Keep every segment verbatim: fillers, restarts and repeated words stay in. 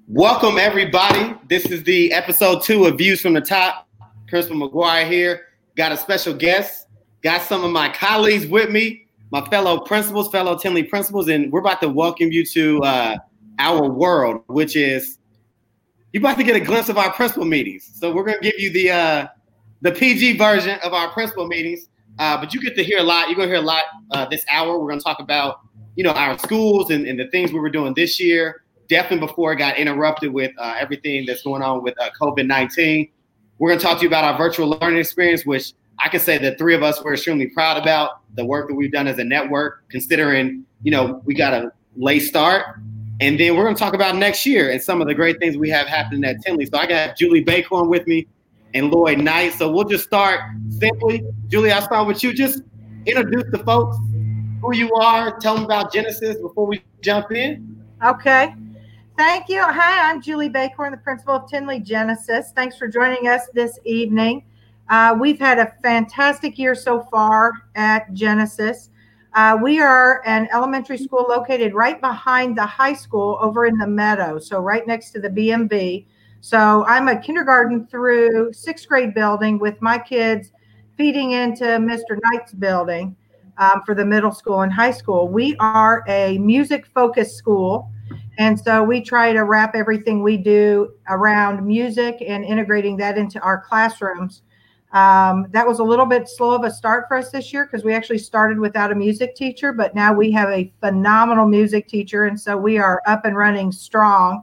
Welcome, everybody. This is the episode two of Views from the Top. Principal McGuire here. Got a special guest. Got some of my colleagues with me, my fellow principals, fellow Tinley principals, and we're about to welcome you to uh, our world, which is you're about to get a glimpse of our principal meetings. So we're going to give you the uh, the P G version of our principal meetings, uh, but you get to hear a lot. You're going to hear a lot uh, this hour. We're going to talk about, you know, our schools and, and the things we were doing this year. Definitely before it got interrupted with uh, everything that's going on with uh, COVID nineteen. We're going to talk to you about our virtual learning experience, which I can say the three of us were extremely proud about the work that we've done as a network, considering, you know, we got a late start. And then we're going to talk about next year and some of the great things we have happening at Tinley. So I got Julie Bacorn with me and Lloyd Knight. So we'll just start simply. Julie, I'll start with you. Just introduce the folks, who you are, tell them about Genesis before we jump in. Okay. Thank you. Hi, I'm Julie Bacorn, the principal of Tinley Genesis. Thanks for joining us this evening. Uh, we've had a fantastic year so far at Genesis. Uh, we are an elementary school located right behind the high school over in the Meadow, so right next to the B M V. So I'm a kindergarten through sixth grade building with my kids feeding into Mister Knight's building um, for the middle school and high school. We are a music-focused school. And so we try to wrap everything we do around music and integrating that into our classrooms. Um, that was a little bit slow of a start for us this year because we actually started without a music teacher, but now we have a phenomenal music teacher. And so we are up and running strong.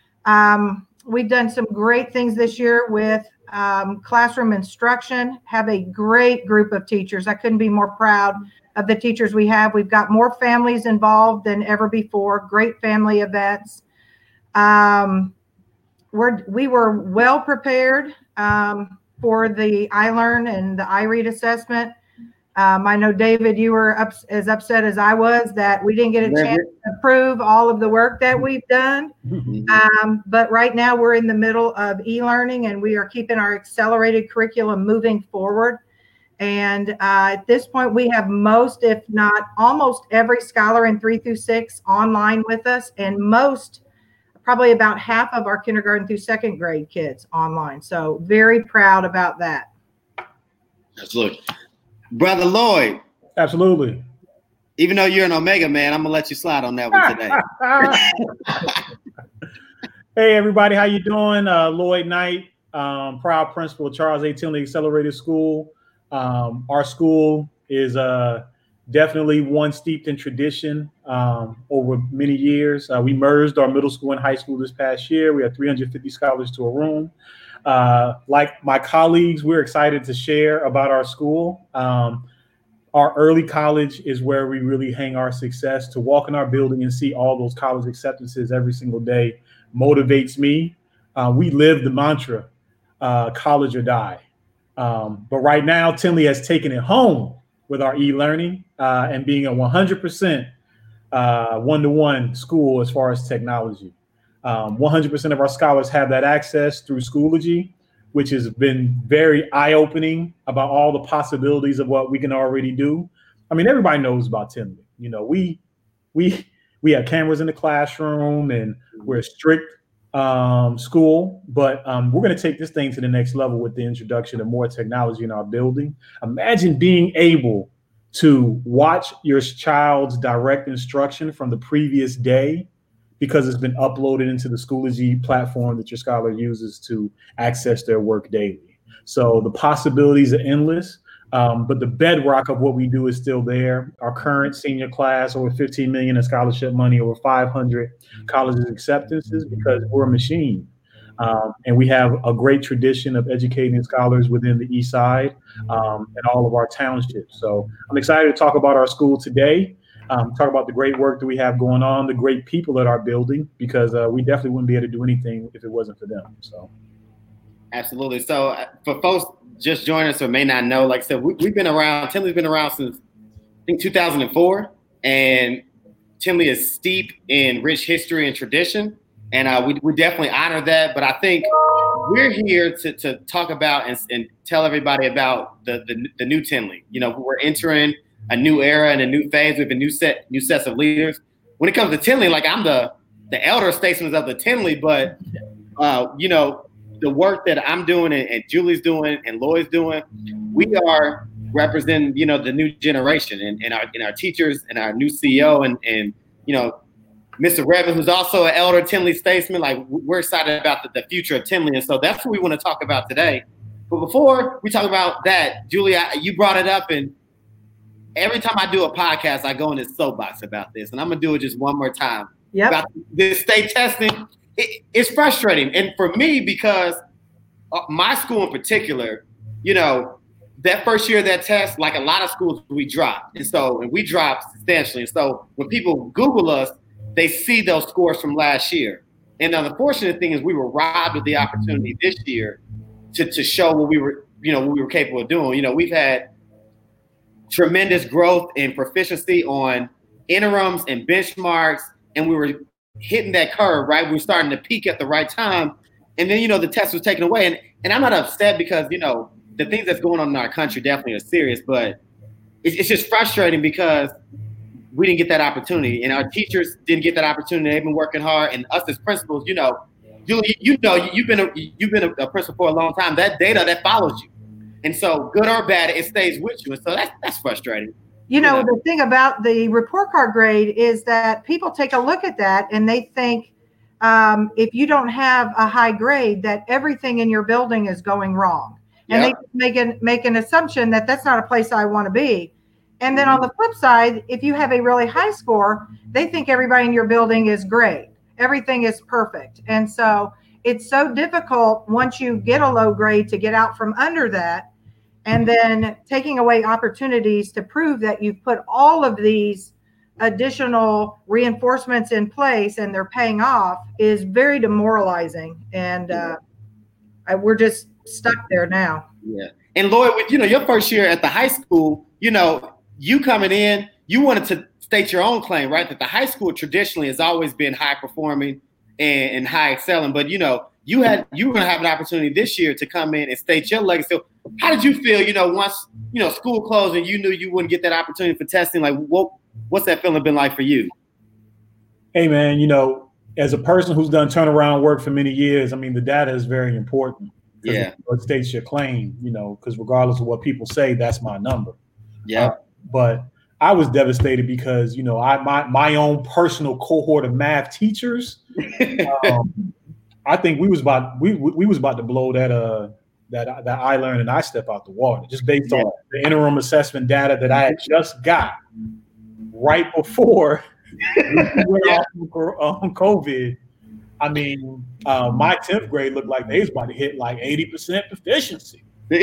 Um, we've done some great things this year with um, classroom instruction, have a great group of teachers. I couldn't be more proud of the teachers we have. We've got more families involved than ever before, great family events. Um, we're, we were well prepared um, for the iLearn and the iRead assessment. Um, I know, David, you were up, as upset as I was that we didn't get a chance to prove all of the work that we've done. Um, but right now we're in the middle of e-learning and we are keeping our accelerated curriculum moving forward. And uh, at this point, we have most, if not almost every scholar in three through six online with us, and most, probably about half of our kindergarten through second grade kids online. So very proud about that. Absolutely. Brother Lloyd. Absolutely. Even though you're an Omega man, I'm going to let you slide on that one today. Hey, everybody. How you doing? Uh, Lloyd Knight, um, proud principal of Charles A. Tinley Accelerated School. Um, our school is uh, definitely one steeped in tradition um, over many years. Uh, we merged our middle school and high school this past year. We had three hundred fifty scholars to a room. Uh, like my colleagues, we're excited to share about our school. Um, our early college is where we really hang our success. To walk in our building and see all those college acceptances every single day motivates me. Uh, we live the mantra, uh, college or die. Um, but right now, Tinley has taken it home with our e-learning uh, and being a one hundred percent uh, one-to-one school as far as technology. Um, one hundred percent of our scholars have that access through Schoology, which has been very eye-opening about all the possibilities of what we can already do. I mean, everybody knows about Tinley. You know, we we we have cameras in the classroom and we're strict um school, but um we're going to take this thing to the next level with the introduction of more technology in our building. Imagine being able to watch your child's direct instruction from the previous day because it's been uploaded into the Schoology platform that your scholar uses to access their work daily. So the possibilities are endless, um, but the bedrock of what we do is still there. Our current senior class, over fifteen million in scholarship money, over five hundred colleges acceptances, because we're a machine. Um, and we have a great tradition of educating scholars within the East Side um, and all of our townships. So I'm excited to talk about our school today, um, talk about the great work that we have going on, the great people at our building, because uh, we definitely wouldn't be able to do anything if it wasn't for them. So. Absolutely. So uh, for folks just joining us or may not know, like I said, we, we've been around, Tinley's been around since, I think, two thousand four. And Tinley is steep in rich history and tradition. And uh, we, we definitely honor that. But I think we're here to, to talk about and, and tell everybody about the, the, the new Tinley. You know, we're entering a new era and a new phase with a new set, new sets of leaders. When it comes to Tinley, like I'm the the elder statesmen of the Tinley, but uh, you know, the work that I'm doing and, and Julie's doing and Lloyd's doing, we are representing, you know, the new generation and, and our and our teachers and our new C E O and and you know, Mister Redmond, who's also an elder Tinley statesman. Like, we're excited about the, the future of Tinley, and so that's what we want to talk about today. But before we talk about that, Julia, you brought it up, and every time I do a podcast, I go in this soapbox about this, and I'm gonna do it just one more time. Yep. About this state testing. It, it's frustrating, and for me, because my school in particular, you know, that first year of that test, like a lot of schools, we dropped, and so and we dropped substantially. And so when people Google us, they see those scores from last year. And the unfortunate thing is, we were robbed of the opportunity this year to to show what we were, you know, what we were capable of doing. You know, we've had tremendous growth and proficiency on interims and benchmarks, and we were hitting that curve, right? We were starting to peak at the right time. And then, you know, the test was taken away. And, and I'm not upset because, you know, the things that's going on in our country definitely are serious, but it's, it's just frustrating because we didn't get that opportunity, and our teachers didn't get that opportunity. They've been working hard, and us as principals, you know, you, you know, you've been a, you've been a principal for a long time. That data that follows you, and so good or bad, it stays with you, and so that's that's frustrating. You know, you know, the thing about the report card grade is that people take a look at that and they think um, if you don't have a high grade, that everything in your building is going wrong, and yep. they make an make an assumption that that's not a place I want to be. And then on the flip side, if you have a really high score, they think everybody in your building is great. Everything is perfect. And so it's so difficult once you get a low grade to get out from under that, and then taking away opportunities to prove that you've put all of these additional reinforcements in place and they're paying off is very demoralizing. And uh, I, we're just stuck there now. Yeah. And Lloyd, with, you know, your first year at the high school, you know, you coming in, you wanted to state your own claim, right? That the high school traditionally has always been high performing and, and high excelling. But, you know, you had you were going to have an opportunity this year to come in and state your legacy. So how did you feel, you know, once, you know, school closed and you knew you wouldn't get that opportunity for testing? Like, what what's that feeling been like for you? Hey, man, you know, as a person who's done turnaround work for many years, I mean, the data is very important. Yeah. It states your claim, you know, because regardless of what people say, that's my number. Yeah. Uh, But I was devastated because, you know, I my my own personal cohort of math teachers, um, I think we was about we we was about to blow that uh that that I learned and I step out the water just based yeah. on the interim assessment data that I had just got right before we went yeah. off on COVID. I mean, uh, my tenth grade looked like they was about to hit like eighty percent proficiency. You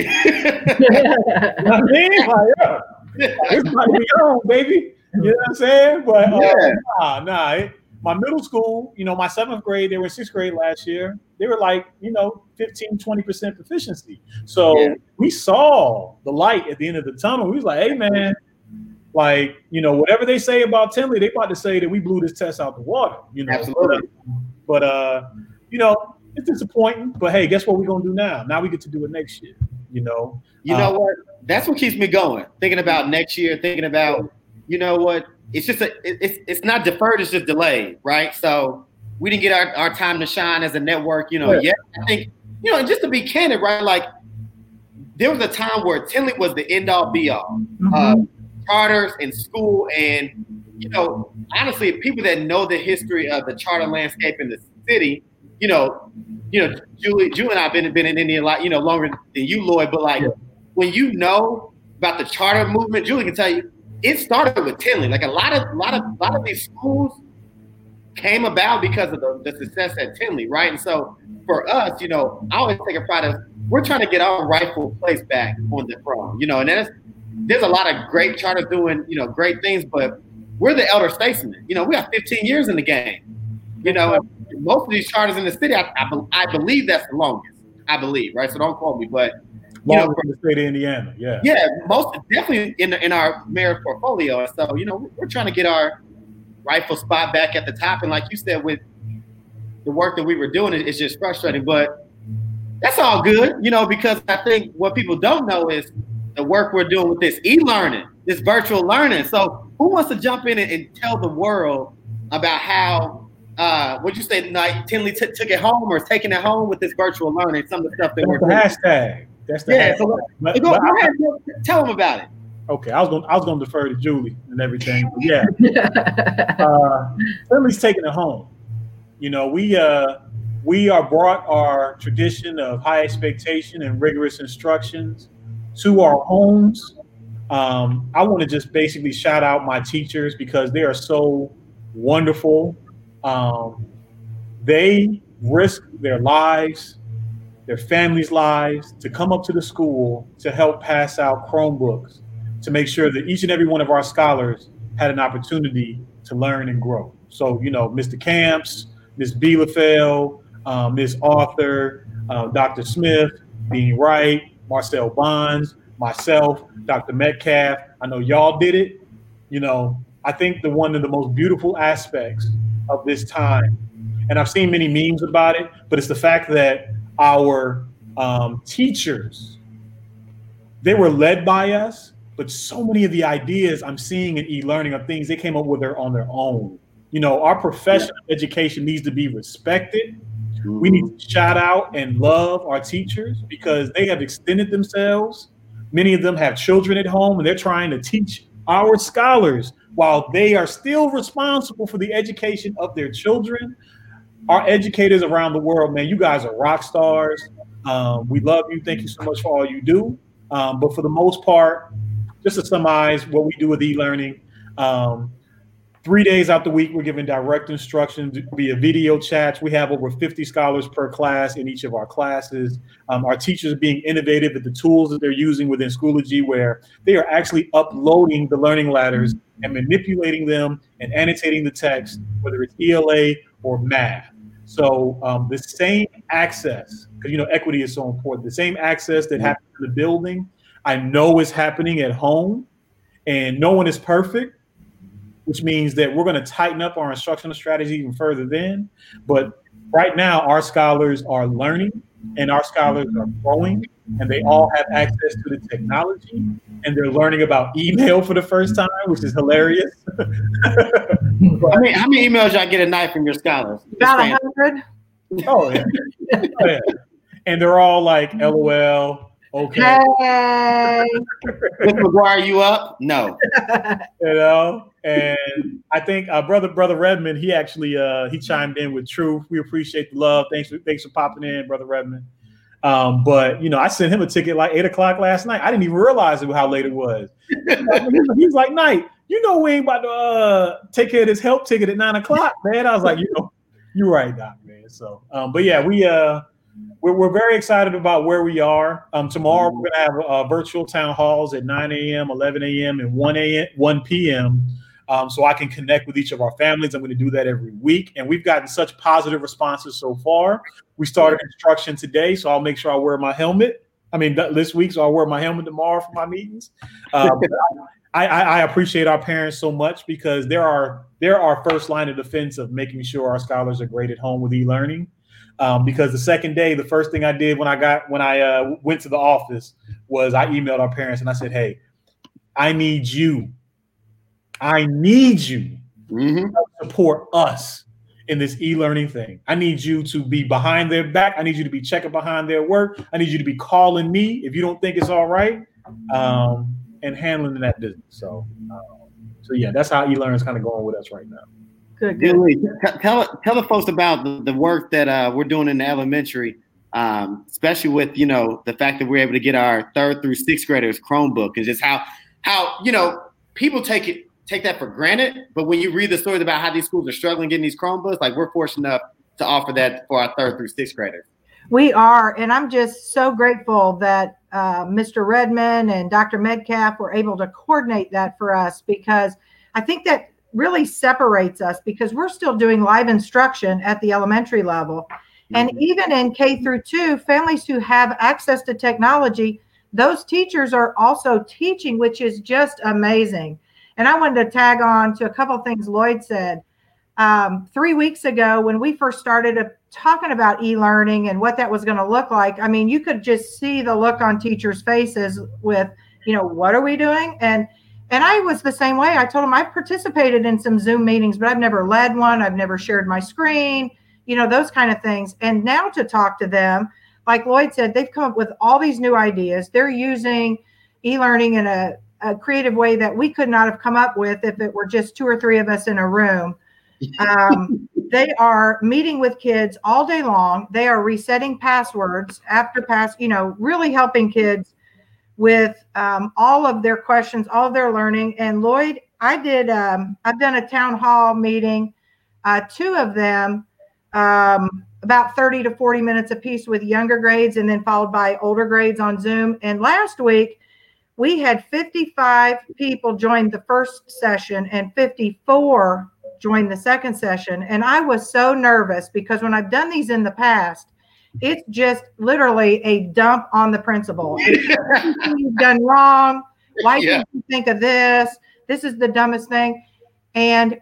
know what I mean? Like, yeah. It's about to be on, baby. You know what I'm saying? But uh, yeah. nah, nah. It, my middle school, you know, my seventh grade, they were in sixth grade last year. They were like, you know, fifteen, twenty percent proficiency. So yeah. we saw the light at the end of the tunnel. We was like, hey, man, like, you know, whatever they say about Tinley, they about to say that we blew this test out the water. You know, absolutely. But, uh, you know, it's disappointing. But hey, guess what we're gonna do now? Now we get to do it next year. You know, you know um, what? That's what keeps me going. Thinking about next year, thinking about, you know what? It's just a, it, it's it's not deferred, it's just delayed, right? So we didn't get our, our time to shine as a network, you know. Yeah, yet. I think, you know, and just to be candid, right? Like, there was a time where Tinley was the end all be all, mm-hmm. uh, charters and school, and you know, honestly, people that know the history of the charter landscape in the city, you know, you know, Julie, Julie and I've been been in India a lot, you know, longer than you, Lloyd. But like, yeah. when you know about the charter movement, Julie can tell you, it started with Tinley. Like a lot of, a lot of, a lot of these schools came about because of the, the success at Tinley, right? And so for us, you know, I always take a pride of we're trying to get our rightful place back on the throne, you know. And there's there's a lot of great charters doing, you know, great things, but we're the elder statesmen. You know, we got fifteen years in the game, you know. And most of these charters in the city, I, I, I believe that's the longest. I believe, right? So don't quote me, but you know, from the state of Indiana, yeah, yeah, most definitely in the, in our mayor's portfolio. And so, you know, we're trying to get our rightful spot back at the top. And like you said, with the work that we were doing, it's just frustrating, but that's all good, you know, because I think what people don't know is the work we're doing with this e-learning, this virtual learning. So who wants to jump in and, and tell the world about how uh, what'd you say, like Tinley t- took it home or is taking it home with this virtual learning, some of the stuff that That's we're the doing. hashtag. That's the Yeah, hashtag. so But, go, but go I- ahead, tell them about it. Okay, I was going. I was going to defer to Julie and everything. But yeah, uh, Tinley's taking it home. You know, we uh, we are brought our tradition of high expectation and rigorous instructions to our homes. Um, I want to just basically shout out my teachers because they are so wonderful. Um, they risk their lives, their families' lives, to come up to the school to help pass out Chromebooks, to make sure that each and every one of our scholars had an opportunity to learn and grow. So, you know, Mister Camps, Miz Bielefeld, uh, Miz Arthur, uh, Doctor Smith, Dean Wright, Marcel Bonds, myself, Doctor Metcalf. I know y'all did it. You know, I think the one of the most beautiful aspects of this time, and I've seen many memes about it, but it's the fact that our um, teachers, they were led by us, but so many of the ideas I'm seeing in e-learning are things they came up with their, on their own. You know, our professional yeah. education needs to be respected. Mm-hmm. We need to shout out and love our teachers because they have extended themselves. Many of them have children at home and they're trying to teach our scholars while they are still responsible for the education of their children. Our educators around the world, man, you guys are rock stars. Um, we love you. Thank you so much for all you do. Um, but for the most part, just to summarize what we do with e-learning, um, three days out the week, we're giving direct instruction via video chats. We have over fifty scholars per class in each of our classes. Um, our teachers are being innovative with the tools that they're using within Schoology, where they are actually uploading the learning ladders and manipulating them and annotating the text, whether it's E L A or math. So um, the same access, because you know equity is so important, the same access that happens in the building, I know is happening at home, and no one is perfect, which means that we're going to tighten up our instructional strategy even further then. But right now, our scholars are learning and our scholars are growing, and they all have access to the technology, and they're learning about email for the first time, which is hilarious. I mean, how many emails y'all get a night from your scholars? About a hundred. Oh, yeah. Oh, yeah. And they're all like, L O L. Okay. Hey. Mister McGuire, you up? No. You know, and I think uh, brother brother Redmond, he actually uh, he chimed in with truth. We appreciate the love. Thanks for thanks for popping in, brother Redmond. Um, but you know, I sent him a ticket like eight o'clock last night. I didn't even realize it, how late it was. He was like, "Knight, you know we ain't about to uh, take care of this help ticket at nine o'clock, man." I was like, "You know, you're right, Doc, man." So, um, but yeah, we uh. We're, we're very excited about where we are. Um, tomorrow we're going to have uh, virtual town halls at nine a.m., eleven a.m., and one a.m., one p.m. Um, so I can connect with each of our families. I'm going to do that every week. And we've gotten such positive responses so far. We started instruction today, so I'll make sure I wear my helmet. I mean, this week, so I'll wear my helmet tomorrow for my meetings. Uh, I, I, I appreciate our parents so much because they're our, they're our first line of defense of making sure our scholars are great at home with e-learning. Um, because the second day, the first thing I did when I got when I uh, went to the office was I emailed our parents and I said, "Hey, I need you. I need you mm-hmm. to support us in this e-learning thing. I need you to be behind their back. I need you to be checking behind their work. I need you to be calling me if you don't think it's all right, um, and handling that business." So, um, so yeah, that's how e-learning is kind of going with us right now. Good, good. Julie, tell tell the folks about the, the work that uh, we're doing in the elementary, um, especially with you know the fact that we're able to get our third through sixth graders Chromebook, and just how how you know people take it take that for granted, but when you read the stories about how these schools are struggling getting these Chromebooks, like we're fortunate enough to offer that for our third through sixth graders. We are, and I'm just so grateful that uh, Mister Redmond and Doctor Metcalf were able to coordinate that for us, because I think that really separates us, because we're still doing live instruction at the elementary level. Mm-hmm. And even in K through two, families who have access to technology, those teachers are also teaching, which is just amazing. And I wanted to tag on to a couple of things Lloyd said. Um, three weeks ago, when we first started uh, talking about e-learning and what that was going to look like, I mean, you could just see the look on teachers' faces with, you know, what are we doing? And And I was the same way. I told them I've participated in some Zoom meetings, but I've never led one. I've never shared my screen, you know, those kind of things. And now to talk to them, like Lloyd said, they've come up with all these new ideas. They're using e-learning in a, a creative way that we could not have come up with if it were just two or three of us in a room. Um, they are meeting with kids all day long. They are resetting passwords after pass, you know, really helping kids with um, all of their questions, all of their learning. And Lloyd, I did, um, I've done a town hall meeting, uh, two of them, um, about thirty to forty minutes a piece with younger grades, and then followed by older grades on Zoom. And last week we had fifty-five people join the first session and fifty-four joined the second session. And I was so nervous because when I've done these in the past, it's just literally a dump on the principal. You've done wrong. Why yeah. didn't you think of this? This is the dumbest thing. And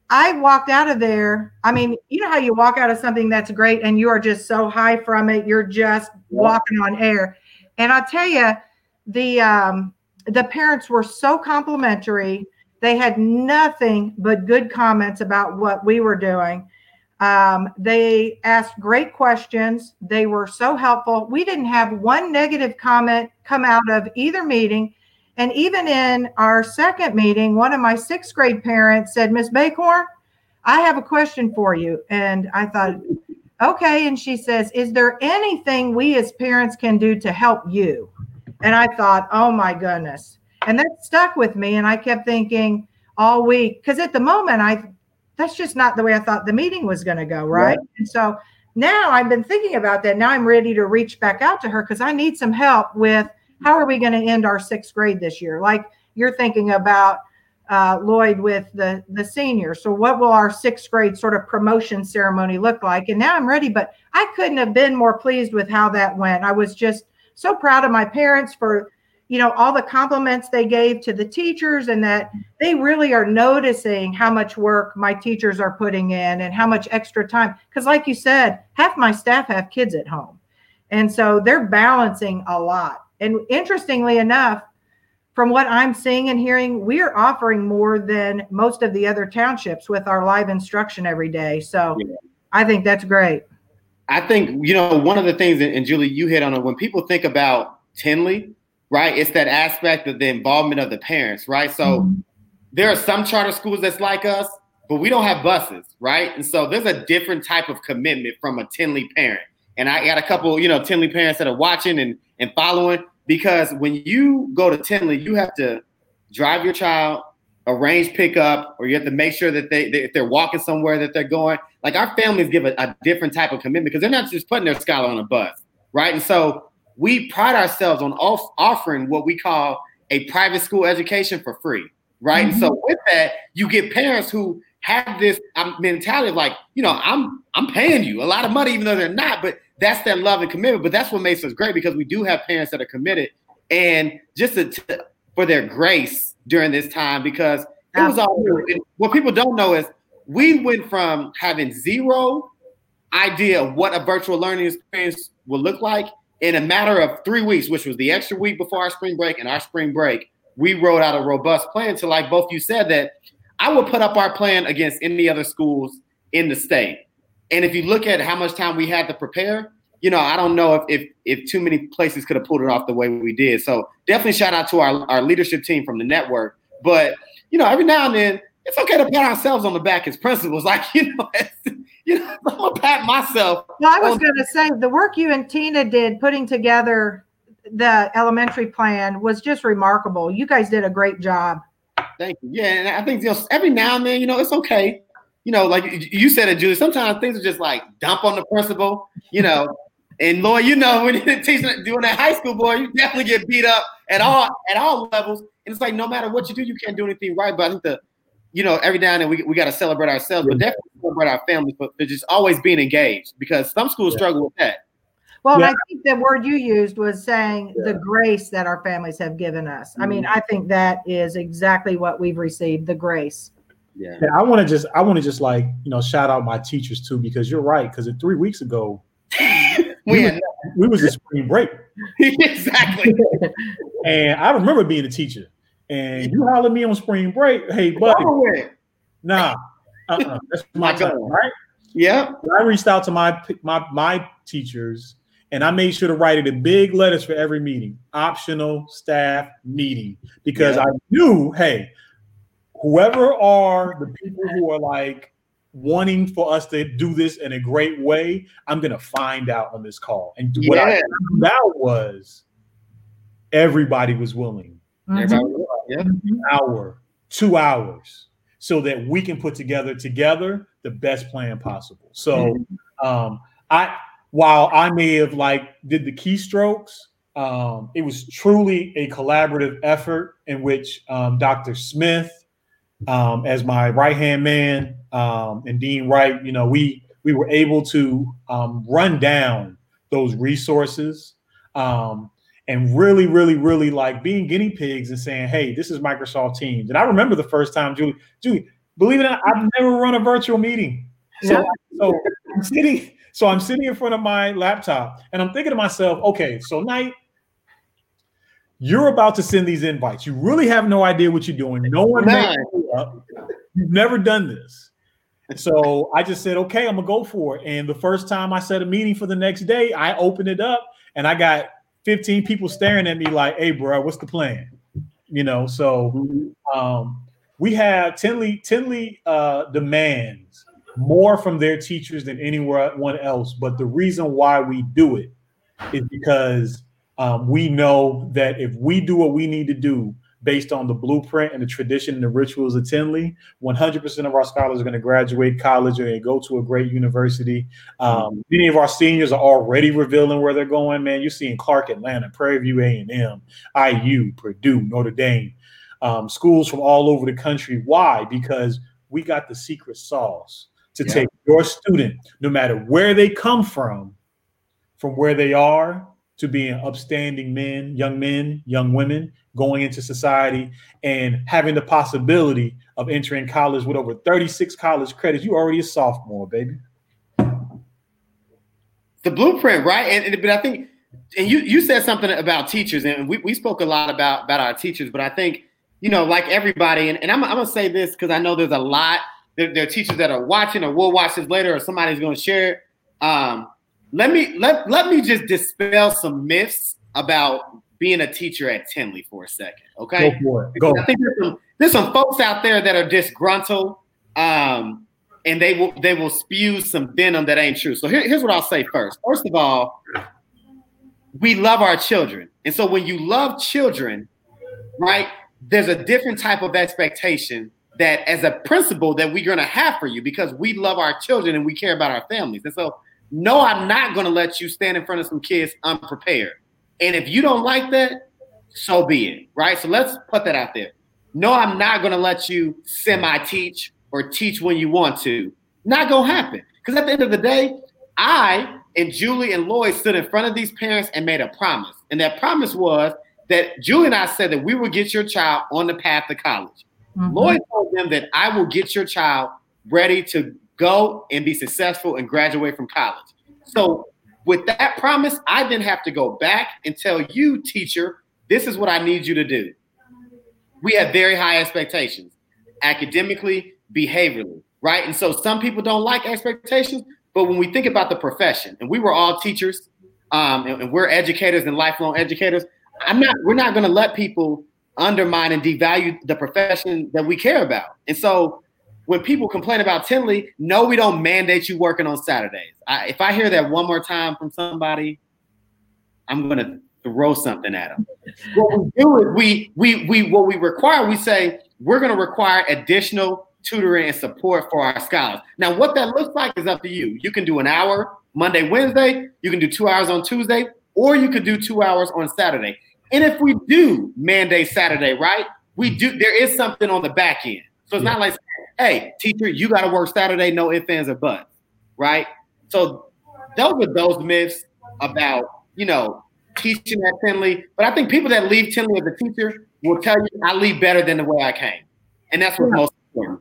I walked out of there. I mean, you know how you walk out of something that's great and you are just so high from it. You're just yeah. walking on air. And I'll tell you, the um, the parents were so complimentary. They had nothing but good comments about what we were doing. Um, they asked great questions. They were so helpful. We didn't have one negative comment come out of either meeting. And even in our second meeting, one of my sixth grade parents said, Miz Bacorn, I have a question for you. And I thought, okay. And she says, is there anything we as parents can do to help you? And I thought, oh my goodness. And that stuck with me. And I kept thinking all week, because at the moment, I that's just not the way I thought the meeting was going to go, right? right? And so now I've been thinking about that. Now I'm ready to reach back out to her because I need some help with how are we going to end our sixth grade this year? Like you're thinking about uh, Lloyd with the, the seniors. So what will our sixth grade sort of promotion ceremony look like? And now I'm ready, but I couldn't have been more pleased with how that went. I was just so proud of my parents for, you know, all the compliments they gave to the teachers and that they really are noticing how much work my teachers are putting in and how much extra time. Because like you said, half my staff have kids at home. And so they're balancing a lot. And interestingly enough, from what I'm seeing and hearing, we're offering more than most of the other townships with our live instruction every day. So yeah. I think that's great. I think, you know, one of the things, and Julie, you hit on it, when people think about Tinley, right, it's that aspect of the involvement of the parents, right? So mm-hmm. there are some charter schools that's like us, but we don't have buses, right? And so there's a different type of commitment from a Tinley parent. And I got a couple, you know, Tinley parents that are watching and, and following, because when you go to Tinley, you have to drive your child, arrange pickup, or you have to make sure that they, they if they're walking somewhere that they're going. Like our families give a, a different type of commitment because they're not just putting their scholar on a bus, right? And so we pride ourselves on off- offering what we call a private school education for free, right? Mm-hmm. And so with that, you get parents who have this um, mentality of like, you know, I'm I'm paying you a lot of money, even though they're not, but that's that love and commitment. But that's what makes us great because we do have parents that are committed and just to, to, for their grace during this time, because it was all what people don't know is we went from having zero idea of what a virtual learning experience will look like in a matter of three weeks, which was the extra week before our spring break and our spring break. We wrote out a robust plan to, like both you said, that I would put up our plan against any other schools in the state. And if you look at how much time we had to prepare, you know, I don't know if if, if too many places could have pulled it off the way we did. So definitely shout out to our, our leadership team from the network. But, you know, every now and then, it's okay to pat ourselves on the back as principals. Like, you know, you know, I'm going to pat myself. Well, I was going to say the work you and Tina did putting together the elementary plan was just remarkable. You guys did a great job. Thank you. Yeah, and I think, you know, every now and then, you know, it's okay. You know, like you said it, Julie, sometimes things are just like dump on the principal, you know. And Lloyd, you know, when you're teaching, doing that high school, boy, you definitely get beat up at all at all levels. And it's like no matter what you do, you can't do anything right. But I think the, you know, every now and then we, we got to celebrate ourselves, but definitely celebrate our families, but they're just always being engaged because some schools yeah. struggle with that. Well, yeah. I think the word you used was saying yeah. the grace that our families have given us. Mm-hmm. I mean, I think that is exactly what we've received, the grace. Yeah. yeah I want to just, I want to just like, you know, shout out my teachers too, because you're right. Because three weeks ago, we, was, we was in spring break. Exactly. And I remember being a teacher. and you holler at me on spring break, hey, buddy, nah, uh-uh, that's my time, right? Yeah. I reached out to my my my teachers, and I made sure to write it in big letters for every meeting, optional staff meeting, because yeah. I knew, hey, whoever are the people who are like wanting for us to do this in a great way, I'm gonna find out on this call. And what yeah. I found out was everybody was willing. Mm-hmm. Yeah. An hour, two hours, so that we can put together together the best plan possible. So mm-hmm. um, I, while I may have like did the keystrokes, um, it was truly a collaborative effort in which um, Doctor Smith, um, as my right-hand man, um, and Dean Wright, you know, we we were able to um, run down those resources um, and really, really, really like being guinea pigs and saying, hey, this is Microsoft Teams. And I remember the first time, Julie, Julie, believe it or not, I've never run a virtual meeting. So, yeah. so I'm sitting, so I'm sitting in front of my laptop and I'm thinking to myself, okay, so Knight, you're about to send these invites. You really have no idea what you're doing. No one knows you up. You've never done this. So I just said, okay, I'm gonna go for it. And the first time I set a meeting for the next day, I opened it up and I got fifteen people staring at me like, hey, bro, what's the plan? You know, so um, we have Tinley, Tinley uh, demands more from their teachers than anyone else. But the reason why we do it is because um, we know that if we do what we need to do based on the blueprint and the tradition and the rituals of Tinley, one hundred percent of our scholars are going to graduate college and go to a great university. Um, many of our seniors are already revealing where they're going, man. You're seeing Clark, Atlanta, Prairie View A and M, I U, Purdue, Notre Dame, um, schools from all over the country. Why? Because we got the secret sauce to yeah. take your student, no matter where they come from, from where they are, to being upstanding men, young men, young women, going into society and having the possibility of entering college with over thirty-six college credits. You already a sophomore, baby. The blueprint, right? And, and but I think, and you you said something about teachers, and we, we spoke a lot about, about our teachers, but I think, you know, like everybody, and, and I'm, I'm going to say this because I know there's a lot, there, there are teachers that are watching or will watch this later or somebody's going to share it. Um, let me, let, let me just dispel some myths about being a teacher at Tinley for a second, okay? Go for it. Go. I think there's some, there's some folks out there that are disgruntled, um, and they will they will spew some venom that ain't true. So here, here's what I'll say first. First of all, we love our children. And so when you love children, right, there's a different type of expectation that as a principal that we're going to have for you because we love our children and we care about our families. And so, no, I'm not going to let you stand in front of some kids unprepared. And if you don't like that, so be it, right? So let's put that out there. No, I'm not going to let you semi-teach or teach when you want to. Not going to happen. Because at the end of the day, I and Julie and Lloyd stood in front of these parents and made a promise. And that promise was that Julie and I said that we will get your child on the path to college. Mm-hmm. Lloyd told them that I will get your child ready to go and be successful and graduate from college. So with that promise, I didn't have to go back and tell you, teacher, this is what I need you to do. We have very high expectations, academically, behaviorally, right? And so some people don't like expectations, but when we think about the profession, and we were all teachers, um, and, and we're educators and lifelong educators, I'm not. We're not going to let people undermine and devalue the profession that we care about. And so when people complain about Tinley, no, we don't mandate you working on Saturdays. I, if I hear that one more time from somebody, I'm going to throw something at them. What we do is we, we, we, what we require, we say, we're going to require additional tutoring and support for our scholars. Now, what that looks like is up to you. You can do an hour Monday, Wednesday. You can do two hours on Tuesday, or you could do two hours on Saturday. And if we do mandate Saturday, right, we do. There is something on the back end. So it's yeah. not like, hey, teacher, you got to work Saturday, no ifs, ands, or buts, right? So those are those myths about, you know, teaching at Tinley. But I think people that leave Tinley as a teacher will tell you, I leave better than the way I came. And that's what's yeah. most important.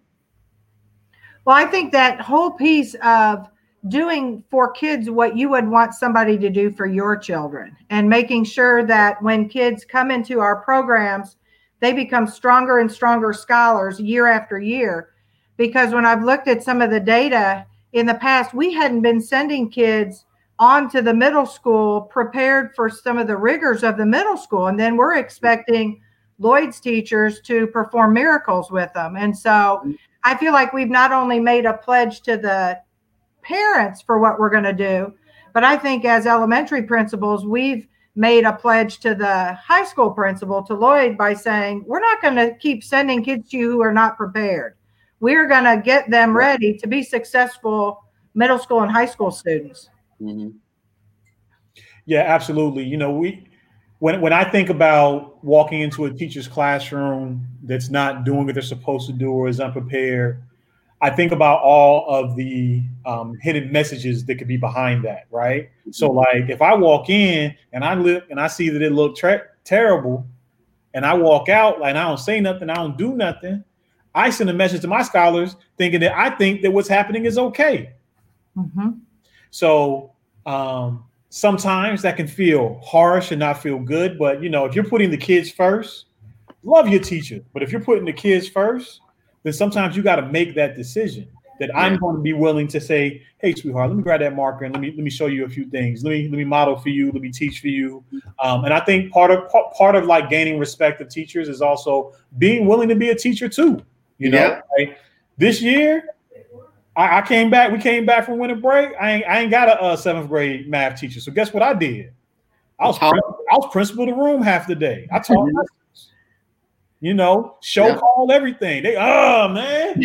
Well, I think that whole piece of doing for kids what you would want somebody to do for your children and making sure that when kids come into our programs, they become stronger and stronger scholars year after year. Because when I've looked at some of the data in the past, we hadn't been sending kids on to the middle school prepared for some of the rigors of the middle school. And then we're expecting Lloyd's teachers to perform miracles with them. And so I feel like we've not only made a pledge to the parents for what we're going to do, but I think as elementary principals, we've made a pledge to the high school principal, to Lloyd, by saying, we're not going to keep sending kids to you who are not prepared. We're going to get them ready to be successful middle school and high school students. Mm-hmm. Yeah, absolutely. You know, we when when I think about walking into a teacher's classroom that's not doing what they're supposed to do or is unprepared, I think about all of the um, hidden messages that could be behind that, right? Mm-hmm. So, like, if I walk in and I look and I see that it looked tra- terrible, and I walk out and I don't say nothing, I don't do nothing, I send a message to my scholars thinking that I think that what's happening is okay. Mm-hmm. So um, sometimes that can feel harsh and not feel good. But, you know, if you're putting the kids first, love your teacher. But if you're putting the kids first, then sometimes you got to make that decision that yeah. I'm going to be willing to say, hey, sweetheart, let me grab that marker and let me let me show you a few things. Let me let me model for you. Let me teach for you. Um, and I think part of part of like gaining respect of teachers is also being willing to be a teacher, too. You know, yeah. like this year, I, I came back. We came back from winter break. I ain't, I ain't got a, a seventh grade math teacher. So guess what I did? I was I was principal of the room half the day. I taught lessons. You know, show yeah. call everything. They oh man,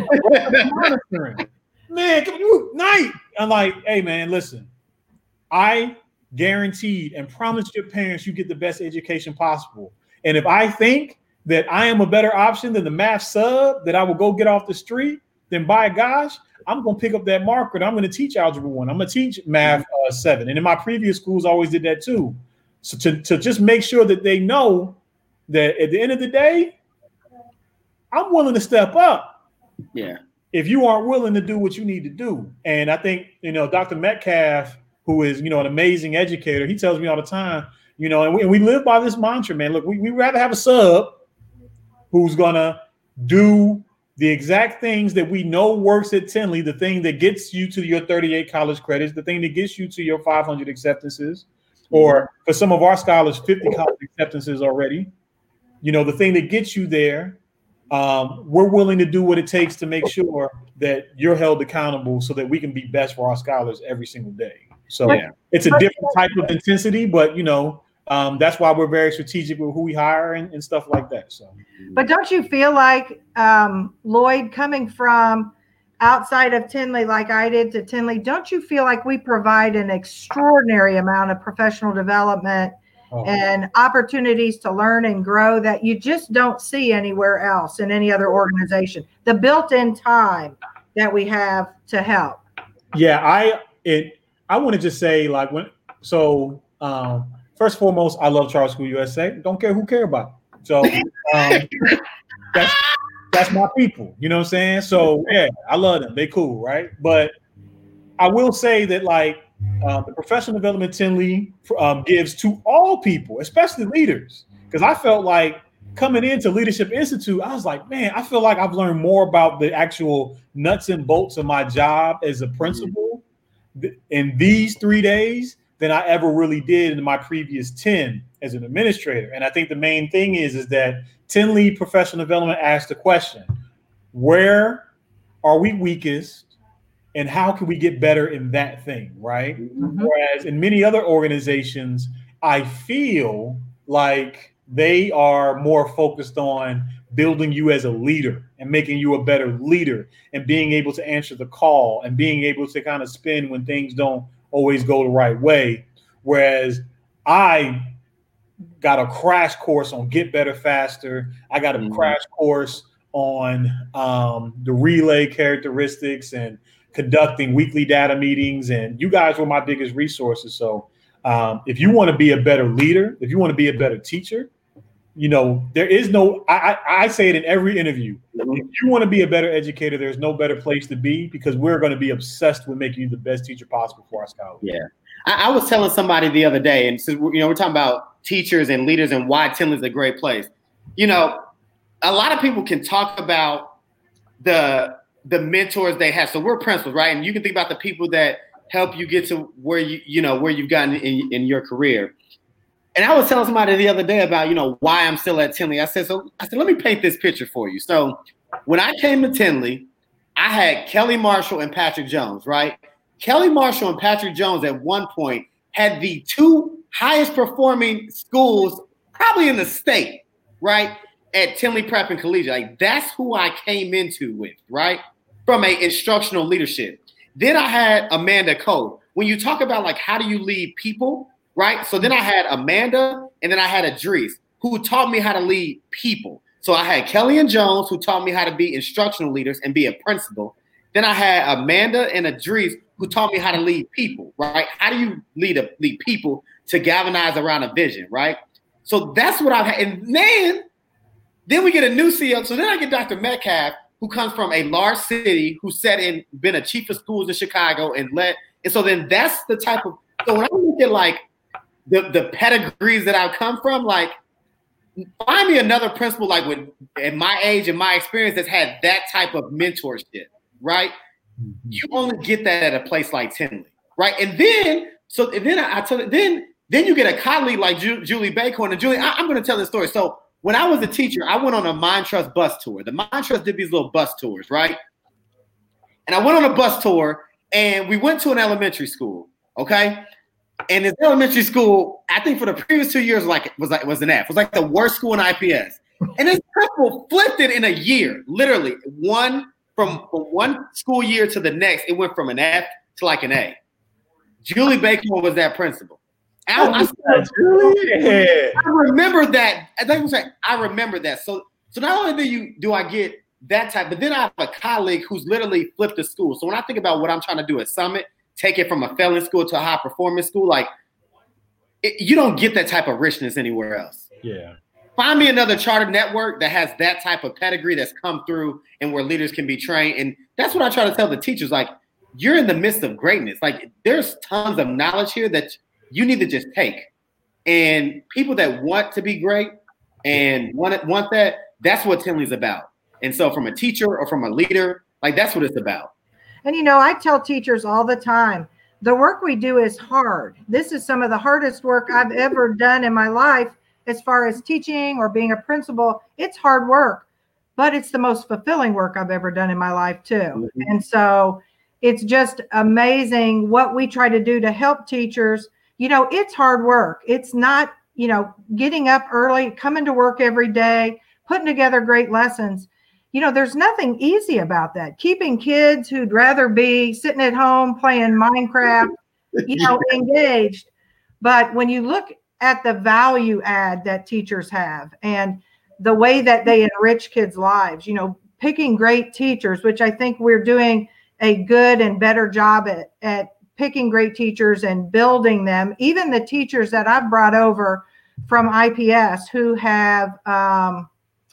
man, come you night. I'm like, hey man, listen. I guaranteed and promised your parents you get the best education possible. And if I think that I am a better option than the math sub that I will go get off the street, then by gosh, I'm going to pick up that marker and I'm going to teach algebra one. I'm going to teach math uh, seven. And in my previous schools, I always did that too. So to, to just make sure that they know that at the end of the day, I'm willing to step up. Yeah. If you aren't willing to do what you need to do. And I think, you know, Doctor Metcalf, who is, you know, an amazing educator, he tells me all the time, you know, and we, and we live by this mantra, man. Look, we, we rather have a sub who's going to do the exact things that we know works at Tinley, the thing that gets you to your thirty-eight college credits, the thing that gets you to your five hundred acceptances, or for some of our scholars, fifty college acceptances already. You know, the thing that gets you there, um, we're willing to do what it takes to make sure that you're held accountable so that we can be best for our scholars every single day. So yeah. It's a different type of intensity, but, you know, Um, that's why we're very strategic with who we hire and, and stuff like that. So, but don't you feel like um, Lloyd, coming from outside of Tinley, like I did to Tinley, don't you feel like we provide an extraordinary amount of professional development oh. and opportunities to learn and grow that you just don't see anywhere else in any other organization? The built-in time that we have to help. Yeah, I it I want to just say like when so. Um, First and foremost, I love Charter School U S A. Don't care who care about it. So um, that's that's my people. You know what I'm saying? So yeah, I love them. They cool, right? But I will say that like uh, the professional development Tinley um, gives to all people, especially leaders, because I felt like coming into Leadership Institute, I was like, man, I feel like I've learned more about the actual nuts and bolts of my job as a principal in these three days than I ever really did in my previous ten as an administrator. And I think the main thing is, is that Tinley Professional Development asked the question, where are we weakest and how can we get better in that thing, right? Mm-hmm. Whereas in many other organizations, I feel like they are more focused on building you as a leader and making you a better leader and being able to answer the call and being able to kind of spin when things don't always go the right way. Whereas I got a crash course on Get Better Faster. I got a mm-hmm. crash course on um, the relay characteristics and conducting weekly data meetings. And you guys were my biggest resources. So um, if you want to be a better leader, if you want to be a better teacher, you know, there is no, I, I, I say it in every interview. Mm-hmm. If you want to be a better educator, there's no better place to be because we're going to be obsessed with making you the best teacher possible for our scholars. Yeah. I, I was telling somebody the other day, and since, you know, we're talking about teachers and leaders and why Tinley is a great place. you know, a lot of people can talk about the the mentors they have. So we're principals, right? And you can think about the people that help you get to where you, you know, where you've gotten in, in your career. And I was telling somebody the other day about, you know, why I'm still at Tinley. I said, so I said, let me paint this picture for you. So when I came to Tinley, I had Kelly Marshall and Patrick Jones, right? Kelly Marshall and Patrick Jones at one point had the two highest performing schools probably in the state, right? At Tinley Prep and Collegiate. Like, that's who I came into with, right? From a instructional leadership. Then I had Amanda Cole. When you talk about like, how do you lead people, right? So then I had Amanda and then I had Idris who taught me how to lead people. So I had Kelly and Jones who taught me how to be instructional leaders and be a principal. Then I had Amanda and Idris who taught me how to lead people, right? How do you lead a, lead people to galvanize around a vision, right? So that's what I've had. And then, then we get a new C E O. So then I get Doctor Metcalf, who comes from a large city, who sat in, been a chief of schools in Chicago and led. And so then that's the type of, so when I look at like the, the pedigrees that I've come from, like find me another principal like with at my age and my experience that's had that type of mentorship, right? You only get that at a place like Tinley, right? And then, so and then I, I tell you, then, then you get a colleague like Ju- Julie Baker. And Julie, I, I'm going to tell this story. So when I was a teacher, I went on a Mind Trust bus tour. The Mind Trust did these little bus tours, right? And I went on a bus tour, and we went to an elementary school, okay? And this elementary school, I think for the previous two years, like was like was an F. It was like the worst school in I P S. And this principal flipped it in a year, literally one from, from one school year to the next. It went from an F to like an A. Julie Baker was that principal. I, I, I, I remember that. I think it was like I remember that. So, so not only do you do I get that type, but then I have a colleague who's literally flipped the school. So when I think about what I'm trying to do at Summit, take it from a failing school to a high performance school, like it, you don't get that type of richness anywhere else. Yeah. Find me another charter network that has that type of pedigree that's come through and where leaders can be trained. And that's what I try to tell the teachers. Like, you're in the midst of greatness. Like, there's tons of knowledge here that you need to just take. And people that want to be great and want want that, that's what Tinley's about. And so from a teacher or from a leader, like that's what it's about. And, you know, I tell teachers all the time, the work we do is hard. This is some of the hardest work I've ever done in my life as far as teaching or being a principal. It's hard work, but it's the most fulfilling work I've ever done in my life too. Mm-hmm. And so it's just amazing what we try to do to help teachers. You know, it's hard work. It's not, you know, getting up early, coming to work every day, putting together great lessons. You know, there's nothing easy about that. Keeping kids who'd rather be sitting at home playing Minecraft, you know, engaged. But when you look at the value add that teachers have and the way that they enrich kids' lives, you know, picking great teachers, which I think we're doing a good and better job at, at picking great teachers and building them. Even the teachers that I've brought over from I P S who have um,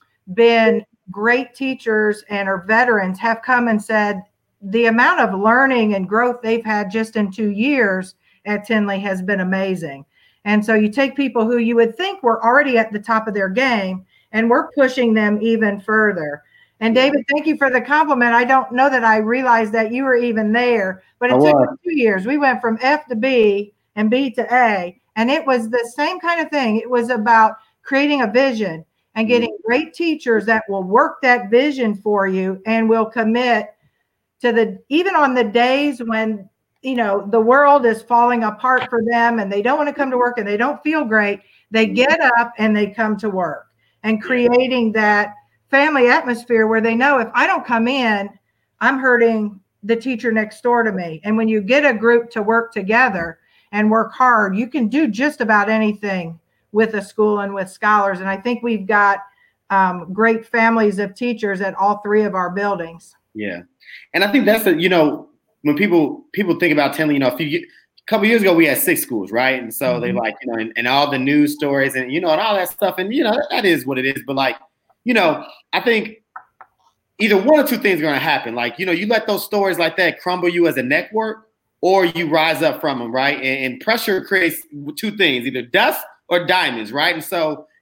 been great teachers and are veterans have come and said the amount of learning and growth they've had just in two years at Tinley has been amazing. And so you take people who you would think were already at the top of their game and we're pushing them even further. And David, thank you for the compliment. I don't know that I realized that you were even there, but it took us two years. We went from F to B and B to A, and it was the same kind of thing. It was about creating a vision and getting great teachers that will work that vision for you and will commit to the, even on the days when, you know, the world is falling apart for them and they don't want to come to work and they don't feel great, they get up and they come to work, and creating that family atmosphere where they know if I don't come in, I'm hurting the teacher next door to me. And when you get a group to work together and work hard, you can do just about anything with a school and with scholars. And I think we've got um, great families of teachers at all three of our buildings. Yeah. And I think that's the, you know, when people people think about Tinley, you know, a few a couple years ago, we had six schools, right? And so mm-hmm. they like, you know, and, and all the news stories and, you know, and all that stuff. And, you know, that, that is what it is. But like, you know, I think either one or two things are going to happen. Like, you know, you let those stories like that crumble you as a network, or you rise up from them, right? And, and pressure creates two things, either dust or diamonds, right? And so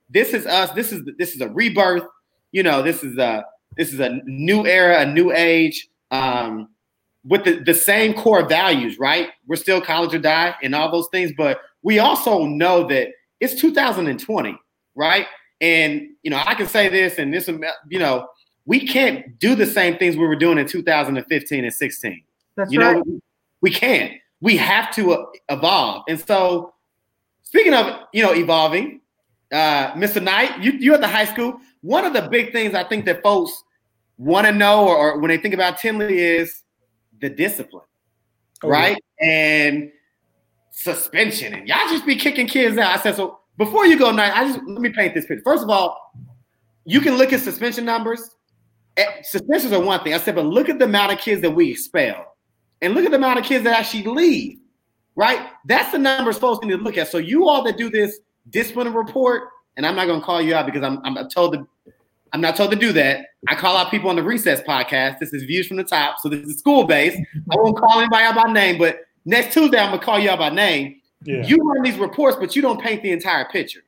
this is us. This is this is a rebirth. You know, this is a this is a new era, a new age, um, with the, the same core values, right? We're still college or die and all those things, but we also know that it's two thousand twenty, right? And, you know, I can say this and this, you know, we can't do the same things we were doing in two thousand fifteen and sixteen. That's you right. know, we can't. We have to uh, evolve. And so, speaking of, you know, evolving, uh, Mister Knight, you, you're at the high school. One of the big things I think that folks want to know or, or when they think about Tinley is the discipline, oh, right? Yeah. And suspension. And y'all just be kicking kids out. I said, so before you go, Knight, I just let me paint this picture. First of all, you can look at suspension numbers. Suspensions are one thing. I said, but look at the amount of kids that we expel. And look at the amount of kids that actually leave, right? That's the numbers folks need to look at. So you all that do this discipline report, and I'm not going to call you out because I'm, I'm told to, I'm not told to do that. I call out people on the Recess podcast. This is Views from the Top. So this is school-based. I won't call anybody out by name, but next Tuesday I'm going to call you out by name. Yeah. You run these reports, but you don't paint the entire picture.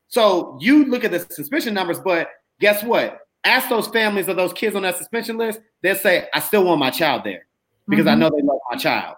So you look at the suspension numbers, but guess what? Ask those families of those kids on that suspension list. They'll say, I still want my child there. Because mm-hmm. I know they love my child.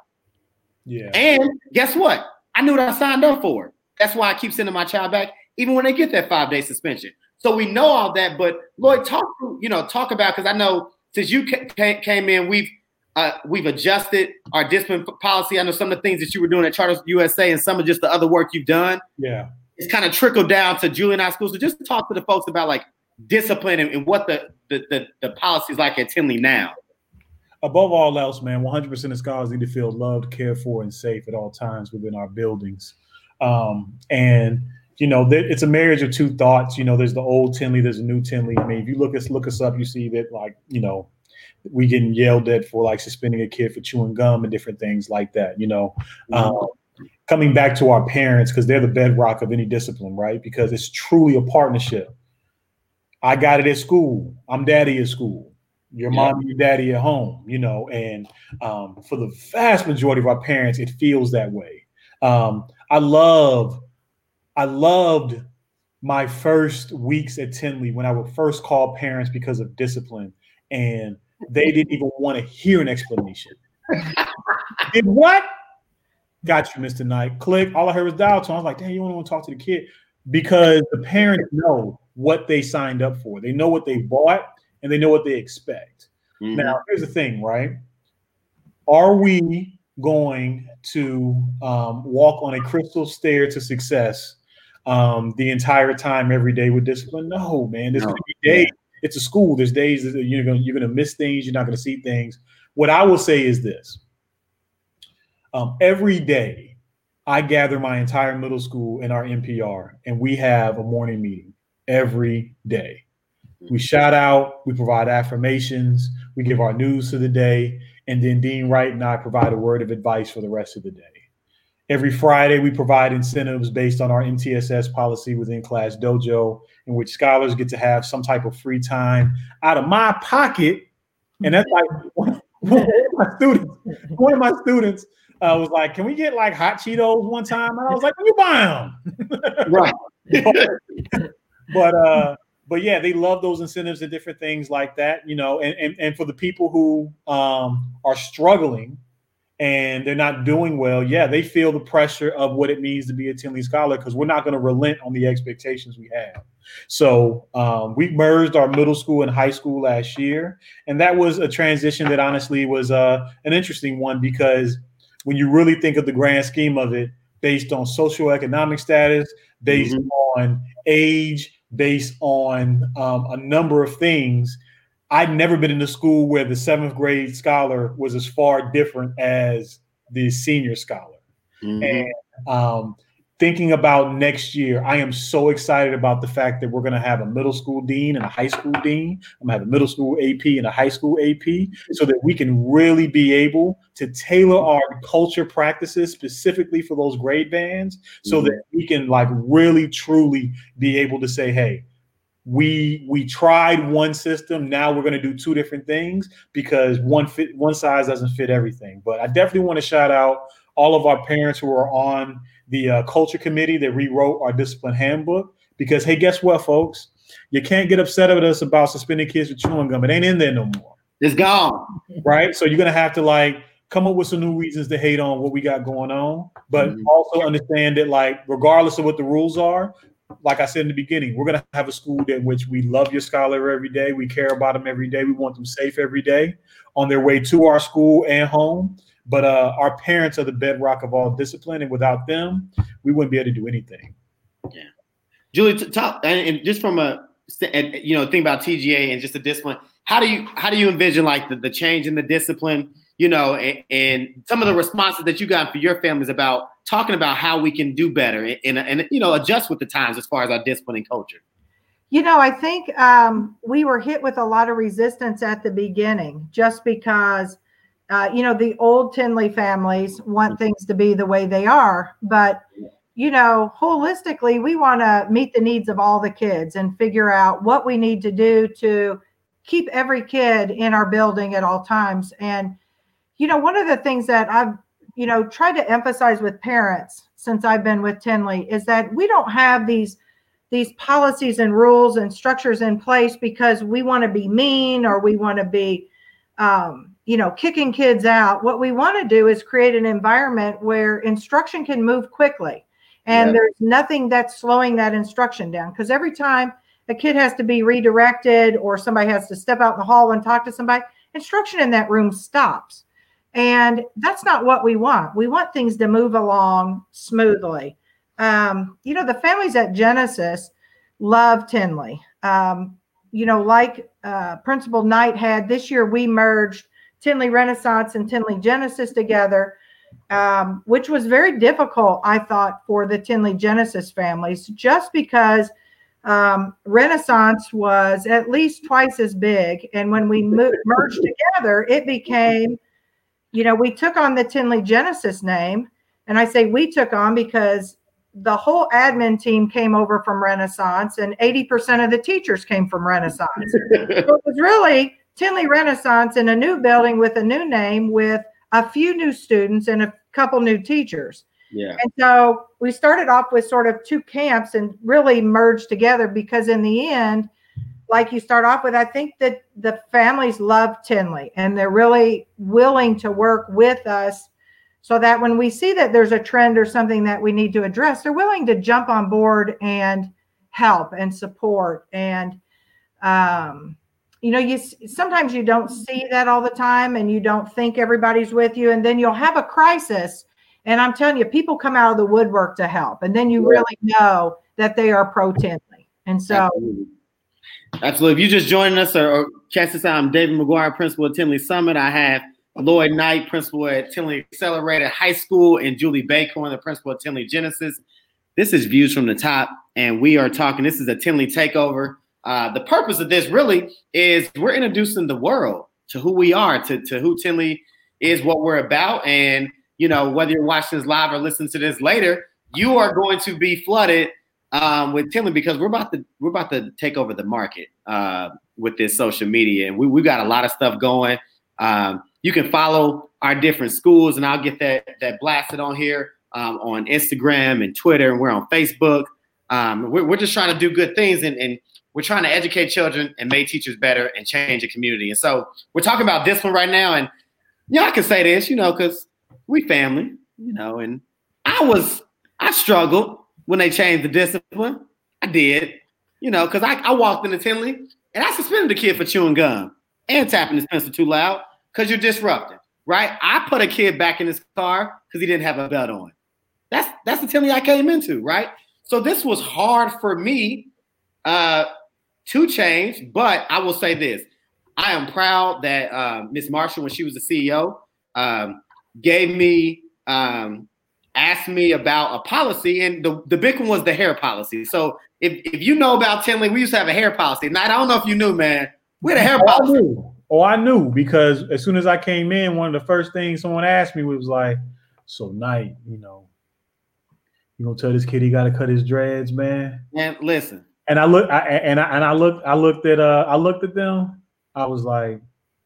Yeah. And guess what? I knew what I signed up for. That's why I keep sending my child back, even when they get that five-day suspension. So we know all that. But Lloyd, talk you know talk about because I know since you ca- came in, we've uh, we've adjusted our discipline policy. I know some of the things that you were doing at Charter U S A and some of just the other work you've done. Yeah, it's kind of trickled down to Julian High School. So just talk to the folks about like discipline and, and what the the the, the policy is like at Tinley now. Above all else, man, one hundred percent of scholars need to feel loved, cared for, and safe at all times within our buildings. Um, and, you know, th- it's a marriage of two thoughts. You know, there's the old Tinley, there's a new Tinley. I mean, if you look us look us up, you see that, like, you know, we getting yelled at for, like, suspending a kid for chewing gum and different things like that, you know. Mm-hmm. Um, coming back to our parents, because they're the bedrock of any discipline, right? Because it's truly a partnership. I got it at school. I'm daddy at school. Your mom and your daddy at home, you know, and um, for the vast majority of our parents, it feels that way. Um, I love, I loved my first weeks at Tinley when I would first call parents because of discipline, and they didn't even want to hear an explanation. Did what? Got you, Mister Knight. Click. All I heard was dial tone. I was like, damn, you don't want to talk to the kid because the parents know what they signed up for. They know what they bought. And they know what they expect. Mm-hmm. Now, here's the thing, right? Are we going to um, walk on a crystal stair to success um, the entire time, every day with discipline? No, man. There's no. going to be days. It's a school. There's days that you're going you're going to miss things. You're not going to see things. What I will say is this. Um, every day, I gather my entire middle school in our N P R, and we have a morning meeting every day. We shout out, we provide affirmations, we give our news to the day, and then Dean Wright and I provide a word of advice for the rest of the day. Every Friday, we provide incentives based on our M T S S policy within Class Dojo, in which scholars get to have some type of free time out of my pocket. And that's like one, one of my students, one of my students uh, was like, can we get like hot Cheetos one time? And I was like, when you buy them? Right. but, but uh But yeah, they love those incentives and different things like that, you know, and, and, and for the people who um, are struggling and they're not doing well, yeah, they feel the pressure of what it means to be a Tinley scholar because we're not going to relent on the expectations we have. So um, we merged our middle school and high school last year. And that was a transition that honestly was uh, an interesting one because when you really think of the grand scheme of it, based on socioeconomic status, based mm-hmm. on age, based on um, a number of things. I'd never been in a school where the seventh grade scholar was as far different as the senior scholar. Mm-hmm. And um, thinking about next year, I am so excited about the fact that we're going to have a middle school dean and a high school dean. I'm going to have a middle school A P and a high school A P so that we can really be able to tailor our culture practices specifically for those grade bands so mm-hmm. that we can like really, truly be able to say, hey, we we tried one system. Now we're going to do two different things because one fit, one size doesn't fit everything. But I definitely want to shout out all of our parents who are on the uh, culture committee that rewrote our discipline handbook Because, hey, guess what, folks? You can't get upset with us about suspending kids for chewing gum. It ain't in there no more. It's gone. Right? So you're going to have to, like, come up with some new reasons to hate on what we got going on. But mm-hmm. also understand that, like, regardless of what the rules are, like I said in the beginning, we're going to have a school in which we love your scholar every day. We care about them every day. We want them safe every day on their way to our school and home. But uh, our parents are the bedrock of all discipline. And without them, we wouldn't be able to do anything. Yeah. Julie, talk, and just from a, you know, think about T G A and just the discipline. How do you, how do you envision like the, the change in the discipline, you know, and, and some of the responses that you got for your families about talking about how we can do better and, and, you know, adjust with the times as far as our discipline and culture? You know, I think um, we were hit with a lot of resistance at the beginning just because, uh, you know, the old Tinley families want things to be the way they are. But, you know, holistically, we want to meet the needs of all the kids and figure out what we need to do to keep every kid in our building at all times. And, you know, one of the things that I've, you know, tried to emphasize with parents since I've been with Tinley is that we don't have these these policies and rules and structures in place because we want to be mean or we want to be, um, you know, kicking kids out. What we want to do is create an environment where instruction can move quickly. And yeah. there's nothing that's slowing that instruction down. Because every time a kid has to be redirected or somebody has to step out in the hall and talk to somebody, instruction in that room stops. And that's not what we want. We want things to move along smoothly. Um, you know, the families at Genesis love Tinley. Um, you know, like uh, Principal Knight had this year, we merged Tinley Renaissance and Tinley Genesis together, um, which was very difficult, I thought, for the Tinley Genesis families, just because um, Renaissance was at least twice as big. And when we moved, merged together, it became, you know, we took on the Tinley Genesis name. And I say we took on because the whole admin team came over from Renaissance and eighty percent of the teachers came from Renaissance. So it was really Tinley Renaissance in a new building with a new name with a few new students and a couple new teachers. Yeah. And so we started off with sort of two camps and really merged together because in the end, like you start off with, I think that the families love Tinley and they're really willing to work with us so that when we see that there's a trend or something that we need to address, they're willing to jump on board and help and support. And, um, you know, you sometimes you don't see that all the time and you don't think everybody's with you. And then you'll have a crisis. And I'm telling you, people come out of the woodwork to help. And then you yeah. really know that they are pro-Tinley. And so. Absolutely. Absolutely. If you just joining us or, or catch us out, I'm David McGuire, principal at Tinley Summit. I have Lloyd Knight, principal at Tinley Accelerated High School, and Julie Baker, the principal at Tinley Genesis. This is Views from the Top, and we are talking. This is a Tinley takeover. Uh, the purpose of this really is we're introducing the world to who we are, to, to who Tinley is, what we're about. And, you know, whether you're watching this live or listening to this later, you are going to be flooded um, with Tinley because we're about to we're about to take over the market uh, with this social media. And we we got a lot of stuff going. Um, you can follow our different schools, and I'll get that that blasted on here um, on Instagram and Twitter, and we're on Facebook. Um, we're, we're just trying to do good things, and, and we're trying to educate children and make teachers better and change the community. And so we're talking about this one right now. And, you know, I can say this, you know, because we family, you know, and I was, I struggled when they changed the discipline. I did, you know, because I, I walked into Tinley and I suspended the kid for chewing gum and tapping his pencil too loud because you're disrupting, right? I put a kid back in his car because he didn't have a belt on. That's, that's the Tinley I came into, right? So this was hard for me uh, to change, but I will say this. I am proud that uh, Miz Marshall, when she was the C E O, um, gave me, um, asked me about a policy, and the, the big one was the hair policy. So if, if you know about Tinley, we used to have a hair policy. Now, I don't know if you knew, man. We had a hair oh, policy. I knew. Oh, I knew, because as soon as I came in, one of the first things someone asked me was like, so Knight, you know, you gonna tell this kid he gotta cut his dreads, man? And listen. And I look, I, and I and I looked, I looked at, uh, I looked at them. I was like,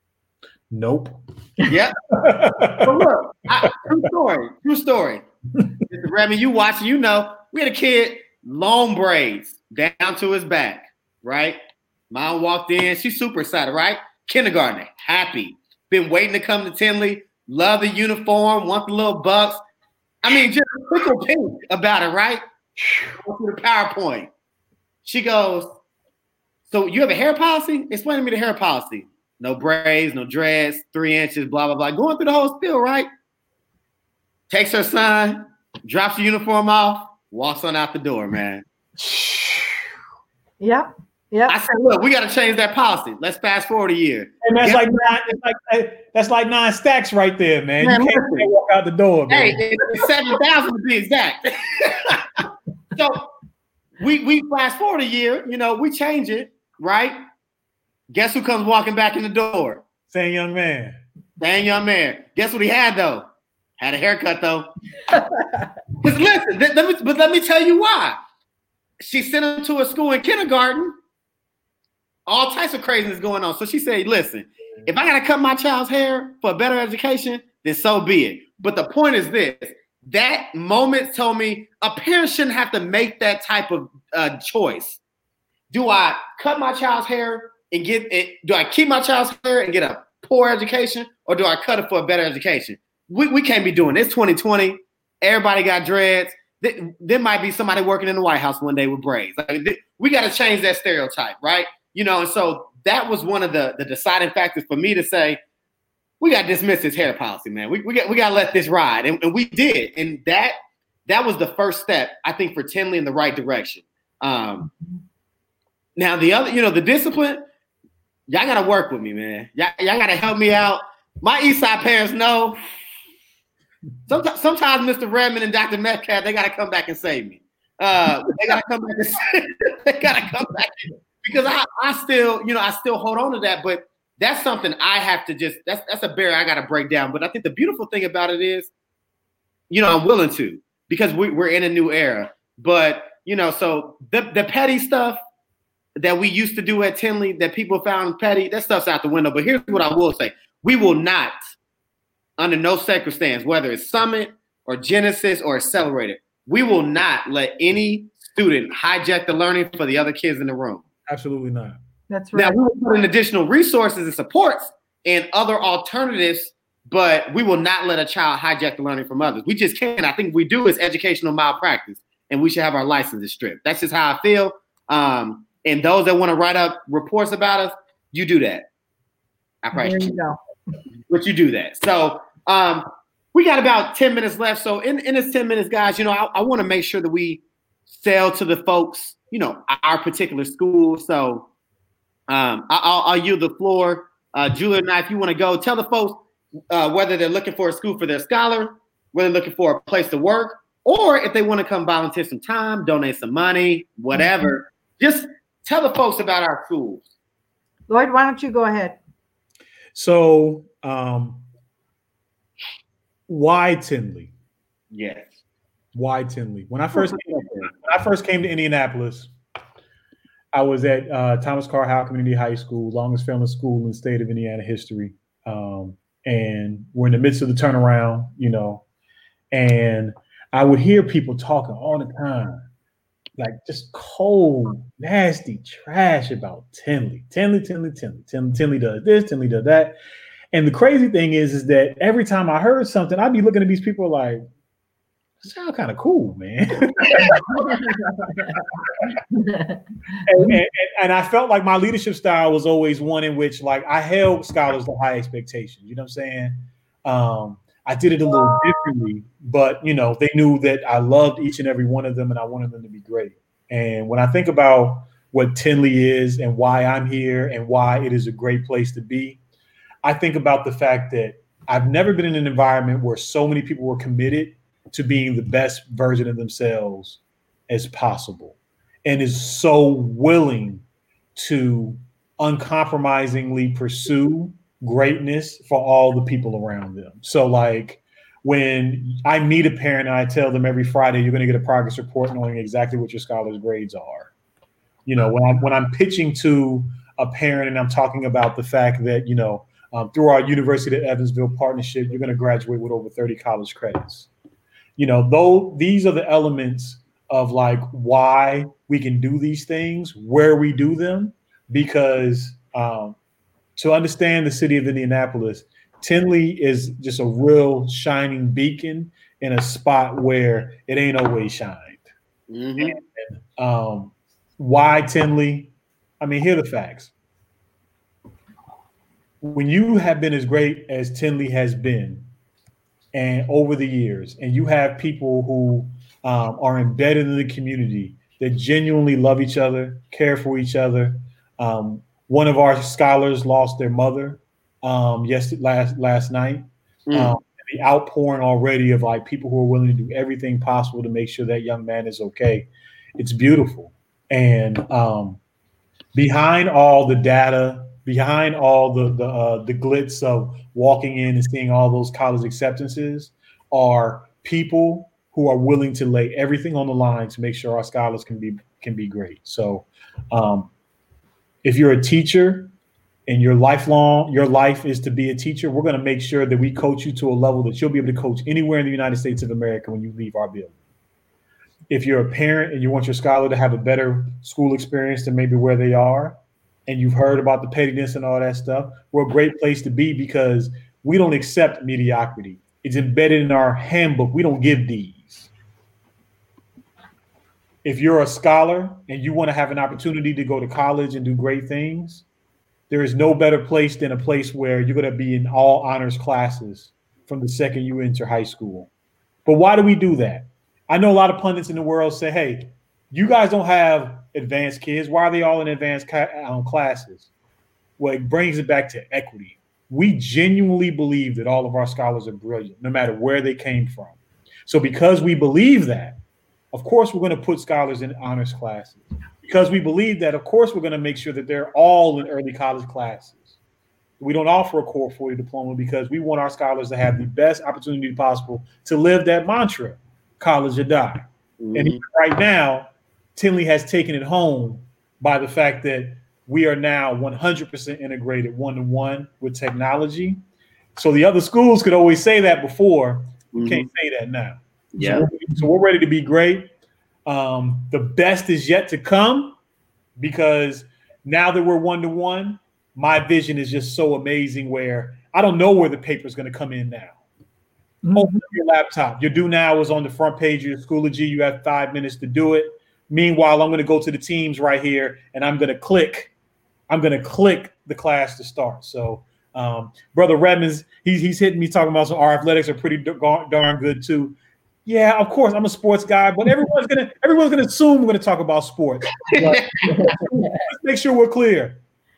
nope. Yep. But look, I, true story, true story. Remy, you watching, you know, we had a kid, long braids, down to his back, right? Mom walked in. She's super excited, right? Kindergartner, happy. Been waiting to come to Tinley. Love the uniform. Want the little bucks. I mean, just trickle pink about it, right? Go to the PowerPoint. She goes, so you have a hair policy? Explain to me the hair policy. No braids, no dreads, three inches, blah, blah, blah. Going through the whole spiel, right? Takes her son, drops the uniform off, walks on out the door, man. Yep. Yep. I said, look, we got to change that policy. Let's fast forward a year. And that's Guess like nine, that's like that's like nine stacks right there, man. Man, you can't listen. walk out the door, man. Hey, it's seven thousand to be exact. So we we fast forward a year, you know, we change it, right? Guess who comes walking back in the door? Same young man. Same young man. Guess what he had though? Had a haircut though. Because listen, th- let me, but let me tell you why. She sent him to a school in kindergarten. All types of craziness going on. So she said, listen, if I got to cut my child's hair for a better education, then so be it. But the point is this. That moment told me a parent shouldn't have to make that type of uh, choice. Do I cut my child's hair and get it? Do I keep my child's hair and get a poor education, or do I cut it for a better education? We, we can't be doing this. twenty twenty. Everybody got dreads. There might be somebody working in the White House one day with braids. Like, we got to change that stereotype, right? You know, and so that was one of the, the deciding factors for me to say, we got to dismiss this hair policy, man. We we got we got to let this ride, and, and we did, and that that was the first step, I think, for Tinley in the right direction. Um, now the other, you know, the discipline, y'all got to work with me, man. Y'all, y'all got to help me out. My Eastside parents know. Sometimes, sometimes Mister Redmond and Doctor Metcalf, they got to come back and save me. Uh, they got to come back and save, they got to come back because I, I still, you know, I still hold on to that, but that's something I have to just, that's that's a barrier I got to break down. But I think the beautiful thing about it is, you know, I'm willing to, because we, we're in a new era. But, you know, so the, the petty stuff that we used to do at Tinley that people found petty, that stuff's out the window. But here's what I will say. We will not, under no circumstance, whether it's Summit or Genesis or Accelerated, we will not let any student hijack the learning for the other kids in the room. Absolutely not. That's right. Now, we will put in additional resources and supports and other alternatives, but we will not let a child hijack the learning from others. We just can't. I think we do is educational malpractice, and we should have our licenses stripped. That's just how I feel. Um, and those that want to write up reports about us, you do that. I There you go. But you do that. So um, we got about ten minutes left. So in, in this ten minutes, guys, you know, I, I want to make sure that we sell to the folks, you know, our particular school. So um, I, I'll, I'll yield the floor. Uh, Julia and I, if you want to go, tell the folks uh, whether they're looking for a school for their scholar, whether they're looking for a place to work, or if they want to come volunteer some time, donate some money, whatever. Mm-hmm. Just tell the folks about our schools. Lloyd, why don't you go ahead? So, um, why Tinley? Yes. Why Tinley? When I first came, when I first came to Indianapolis, I was at uh, Thomas Carr Howell Community High School, longest family school in the state of Indiana history, um, and we're in the midst of the turnaround, you know. And I would hear people talking all the time, like just cold, nasty trash about Tinley. Tinley, Tinley, Tinley. Tinley, Tinley does this, Tinley does that. And the crazy thing is, is that every time I heard something, I'd be looking at these people like, sound kind of cool, man. and, and, and I felt like my leadership style was always one in which, like, I held scholars to high expectations. You know what I'm saying? Um, I did it a little differently, but, you know, they knew that I loved each and every one of them and I wanted them to be great. And when I think about what Tinley is and why I'm here and why it is a great place to be, I think about the fact that I've never been in an environment where so many people were committed to being the best version of themselves as possible and is so willing to uncompromisingly pursue greatness for all the people around them. So like when I meet a parent and I tell them every Friday, you're going to get a progress report knowing exactly what your scholar's grades are. You know, when I'm, when I'm pitching to a parent and I'm talking about the fact that, you know, um, through our University of Evansville partnership, you're going to graduate with over thirty college credits. You know, though these are the elements of like why we can do these things, where we do them, because um, to understand the city of Indianapolis, Tinley is just a real shining beacon in a spot where it ain't always shined. Mm-hmm. And, um, why Tinley? I mean, here are the facts. When you have been as great as Tinley has been, and over the years, and you have people who um, are embedded in the community that genuinely love each other, care for each other. Um, one of our scholars lost their mother um, yesterday, last last night. Mm. Um, the outpouring already of like people who are willing to do everything possible to make sure that young man is okay. It's beautiful. And um, behind all the data, behind all the the, uh, the glitz of walking in and seeing all those college acceptances are people who are willing to lay everything on the line to make sure our scholars can be can be great. So um, if you're a teacher and your lifelong, your life is to be a teacher, we're going to make sure that we coach you to a level that you'll be able to coach anywhere in the United States of America when you leave our building. If you're a parent and you want your scholar to have a better school experience than maybe where they are, and you've heard about the pettiness and all that stuff, we're a great place to be because we don't accept mediocrity. It's embedded in our handbook. We don't give D's. If you're a scholar and you want to have an opportunity to go to college and do great things, there is no better place than a place where you're going to be in all honors classes from the second you enter high school. But why do we do that? I know a lot of pundits in the world say, hey, you guys don't have advanced kids. Why are they all in advanced ca- um, classes? Well, it brings it back to equity. We genuinely believe that all of our scholars are brilliant, no matter where they came from. So because we believe that, of course, we're going to put scholars in honors classes. Because we believe that, of course, we're going to make sure that they're all in early college classes. We don't offer a Core forty diploma because we want our scholars to have the best opportunity possible to live that mantra, college or die. Mm-hmm. And even right now, Tinley has taken it home by the fact that we are now one hundred percent integrated one-to-one with technology. So the other schools could always say that before. We mm-hmm. can't say that now. Yeah. So, so we're ready to be great. Um, the best is yet to come because now that we're one-to-one, my vision is just so amazing where I don't know where the paper is going to come in now. Mm-hmm. Open up your laptop. Your due now is on the front page of your Schoology. You have five minutes to do it. Meanwhile, I'm going to go to the teams right here and I'm going to click. I'm going to click the class to start. So, um, Brother Redmond's, he's, he's hitting me talking about some our athletics are pretty darn good too. Yeah, of course, I'm a sports guy, but everyone's gonna everyone's gonna assume we're gonna talk about sports. But let's make sure we're clear.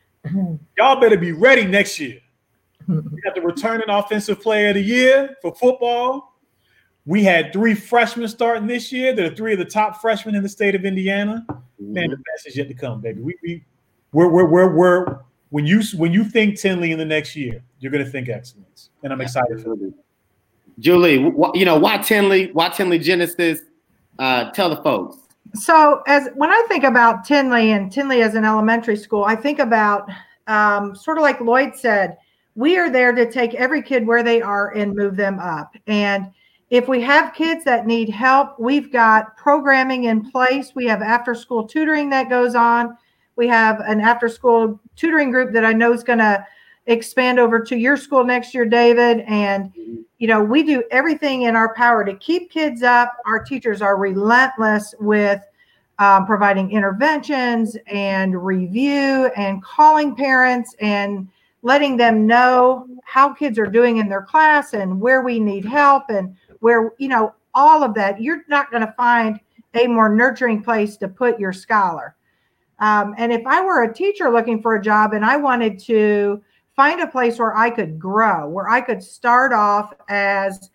Y'all better be ready next year. We got the returning offensive player of the year for football. We had three freshmen starting this year. They're three of the top freshmen in the state of Indiana. Man, the best is yet to come, baby. We we we're we're we're, we're when you when you think Tinley in the next year, you're gonna think excellence, and I'm excited for it. Julie, wh- you know, why Tinley? Why Tinley Genesis? Uh, tell the folks. So as when I think about Tinley and Tinley as an elementary school, I think about um, sort of like Lloyd said, we are there to take every kid where they are and move them up. And if we have kids that need help, we've got programming in place. We have after school tutoring that goes on. We have an after school tutoring group that I know is going to expand over to your school next year, David. And, you know, we do everything in our power to keep kids up. Our teachers are relentless with um, providing interventions and review and calling parents and letting them know how kids are doing in their class and where we need help and where, you know, all of that. You're not going to find a more nurturing place to put your scholar. Um, and if I were a teacher looking for a job and I wanted to find a place where I could grow, where I could start off as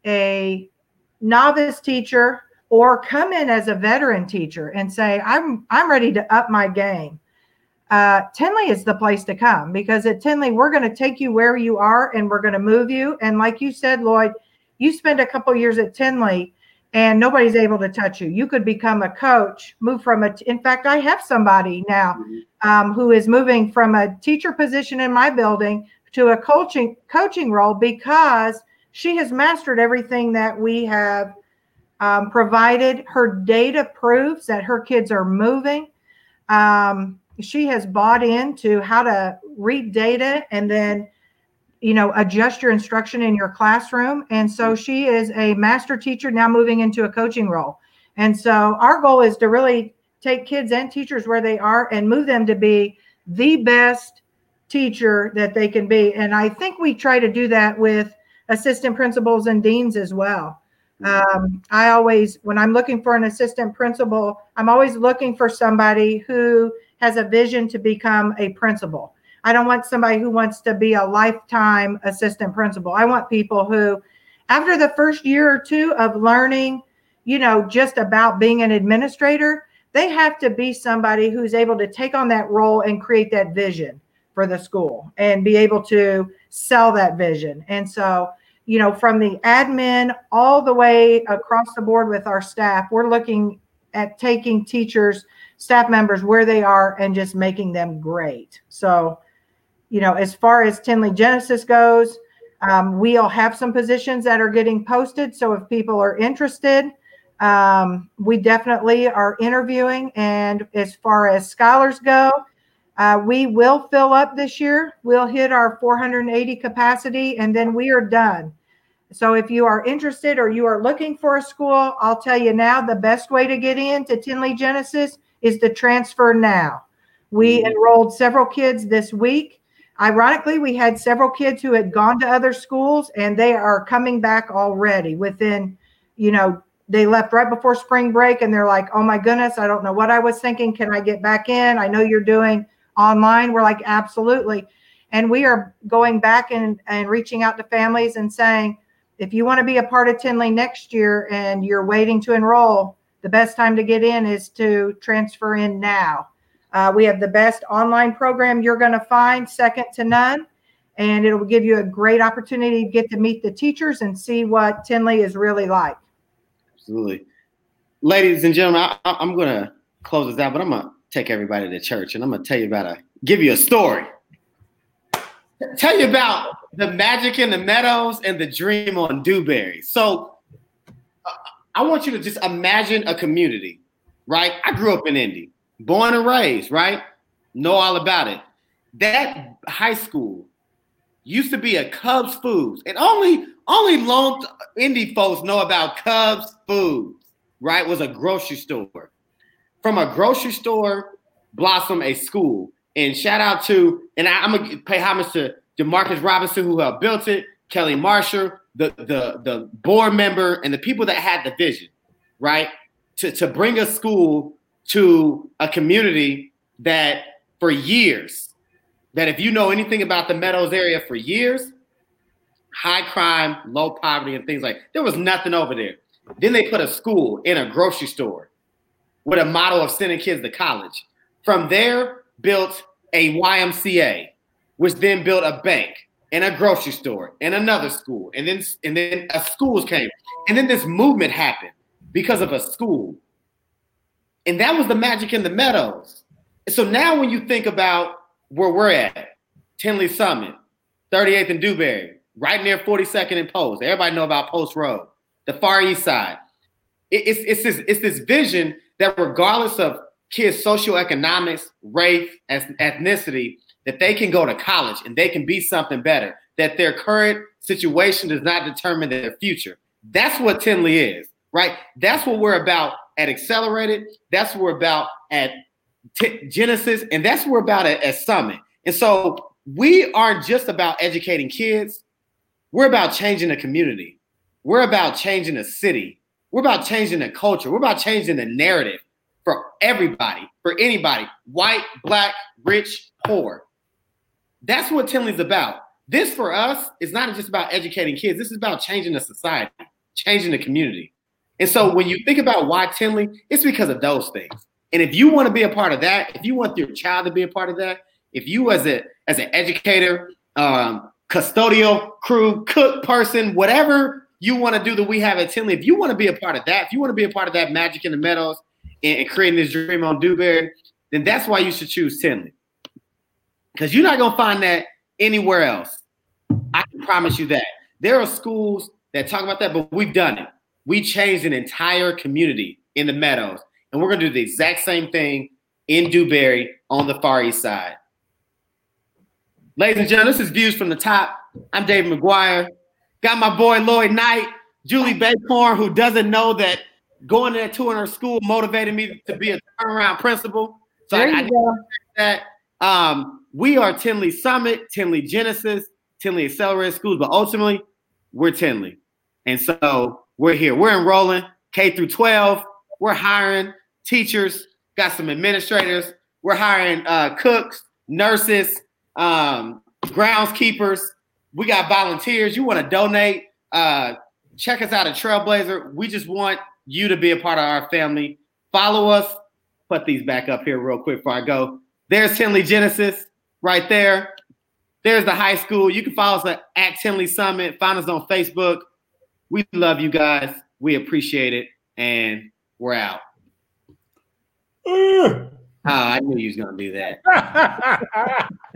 a novice teacher or come in as a veteran teacher and say, I'm I'm ready to up my game. Uh, Tinley is the place to come because at Tinley, we're going to take you where you are and we're going to move you. And like you said, Lloyd, you spend a couple years at Tinley and nobody's able to touch you. You could become a coach, move from a, in fact, I have somebody now um, who is moving from a teacher position in my building to a coaching coaching role because she has mastered everything that we have um, provided. Her data proves that her kids are moving. Um, she has bought into how to read data and then, you know, adjust your instruction in your classroom. And so she is a master teacher now moving into a coaching role. And so our goal is to really take kids and teachers where they are and move them to be the best teacher that they can be. And I think we try to do that with assistant principals and deans as well. Um, I always, when I'm looking for an assistant principal, I'm always looking for somebody who has a vision to become a principal. I don't want somebody who wants to be a lifetime assistant principal. I want people who, after the first year or two of learning, you know, just about being an administrator, they have to be somebody who's able to take on that role and create that vision for the school and be able to sell that vision. And so, you know, from the admin all the way across the board with our staff, we're looking at taking teachers, staff members where they are and just making them great. So, you know, as far as Tinley Genesis goes, um, we'll have some positions that are getting posted. So if people are interested, um, we definitely are interviewing. And as far as scholars go, uh, we will fill up this year. We'll hit our four hundred eighty capacity and then we are done. So if you are interested or you are looking for a school, I'll tell you now, the best way to get into Tinley Genesis is to transfer now. We mm-hmm. enrolled several kids this week. Ironically, we had several kids who had gone to other schools and they are coming back already within, you know, they left right before spring break and they're like, oh my goodness, I don't know what I was thinking. Can I get back in? I know you're doing online. We're like, absolutely. And we are going back and, and reaching out to families and saying, if you want to be a part of Tinley next year and you're waiting to enroll, the best time to get in is to transfer in now. Uh, we have the best online program you're going to find, second to none, and it will give you a great opportunity to get to meet the teachers and see what Tinley is really like. Absolutely. Ladies and gentlemen, I, I'm going to close this out, but I'm going to take everybody to church, and I'm going to tell you about a, give you a story. Tell you about the magic in the meadows and the dream on Dewberry. So uh, I want you to just imagine a community, right? I grew up in Indy, born and raised, right? Know all about it. That high school used to be a Cubs Foods, and only only lone Indy folks know about Cubs Foods, right? Was a grocery store. From a grocery store blossomed a school. And shout out to, and I, I'm gonna pay homage to DeMarcus Robinson, who helped built it, Kelly Marshall, the the the board member, and the people that had the vision, right? To to bring a school to a community that for years, that if you know anything about the Meadows area for years, high crime, low poverty, and things like there was nothing over there. Then they put a school in a grocery store with a model of sending kids to college. From there, built a Y M C A, which then built a bank and a grocery store and another school. And then, and then a schools came. And then this movement happened because of a school. And that was the magic in the Meadows. And so now when you think about where we're at, Tinley Summit, thirty-eighth and Dewberry, right near forty-second and Post. Everybody know about Post Road, the Far East Side. It, it's, it's, this, it's this vision that regardless of kids' socioeconomics, race, ethnicity, that they can go to college and they can be something better, that their current situation does not determine their future. That's what Tinley is, right? That's what we're about at Accelerated. That's what we're about at T- Genesis, and that's what we're about at, at Summit. And so we aren't just about educating kids. We're about changing the community. We're about changing the city. We're about changing the culture. We're about changing the narrative for everybody, for anybody, white, black, rich, poor. That's what Tinley's about. This for us is not just about educating kids. This is about changing the society, changing the community. And so when you think about why Tinley, it's because of those things. And if you want to be a part of that, if you want your child to be a part of that, if you as a as an educator, um, custodial crew, cook person, whatever you want to do that we have at Tinley, if you want to be a part of that, if you want to be a part of that magic in the Meadows and, and creating this dream on Dewberry, then that's why you should choose Tinley. Because you're not going to find that anywhere else. I can promise you that. There are schools that talk about that, but we've done it. we changed an entire community in the Meadows. And we're going to do the exact same thing in Dewberry on the Far East Side. Ladies and gentlemen, this is Views from the Top. I'm David McGuire. Got my boy Lloyd Knight, Julie Bacorn, who doesn't know that going to that two hundred school motivated me to be a turnaround principal. So there I, you I go. that um, we are Tinley Summit, Tinley Genesis, Tinley Accelerated Schools, but ultimately we're Tinley. And so we're here. We're enrolling K through twelve. We're hiring teachers, got some administrators. We're hiring uh, cooks, nurses, um, groundskeepers. We got volunteers. You want to donate, uh, check us out at Trailblazer. We just want you to be a part of our family. Follow us. Put these back up here real quick before I go. There's Tinley Genesis right there. There's the high school. You can follow us at, at Tinley Summit. Find us on Facebook. We love you guys. We appreciate it. And we're out. Oh, I knew you was going to do that.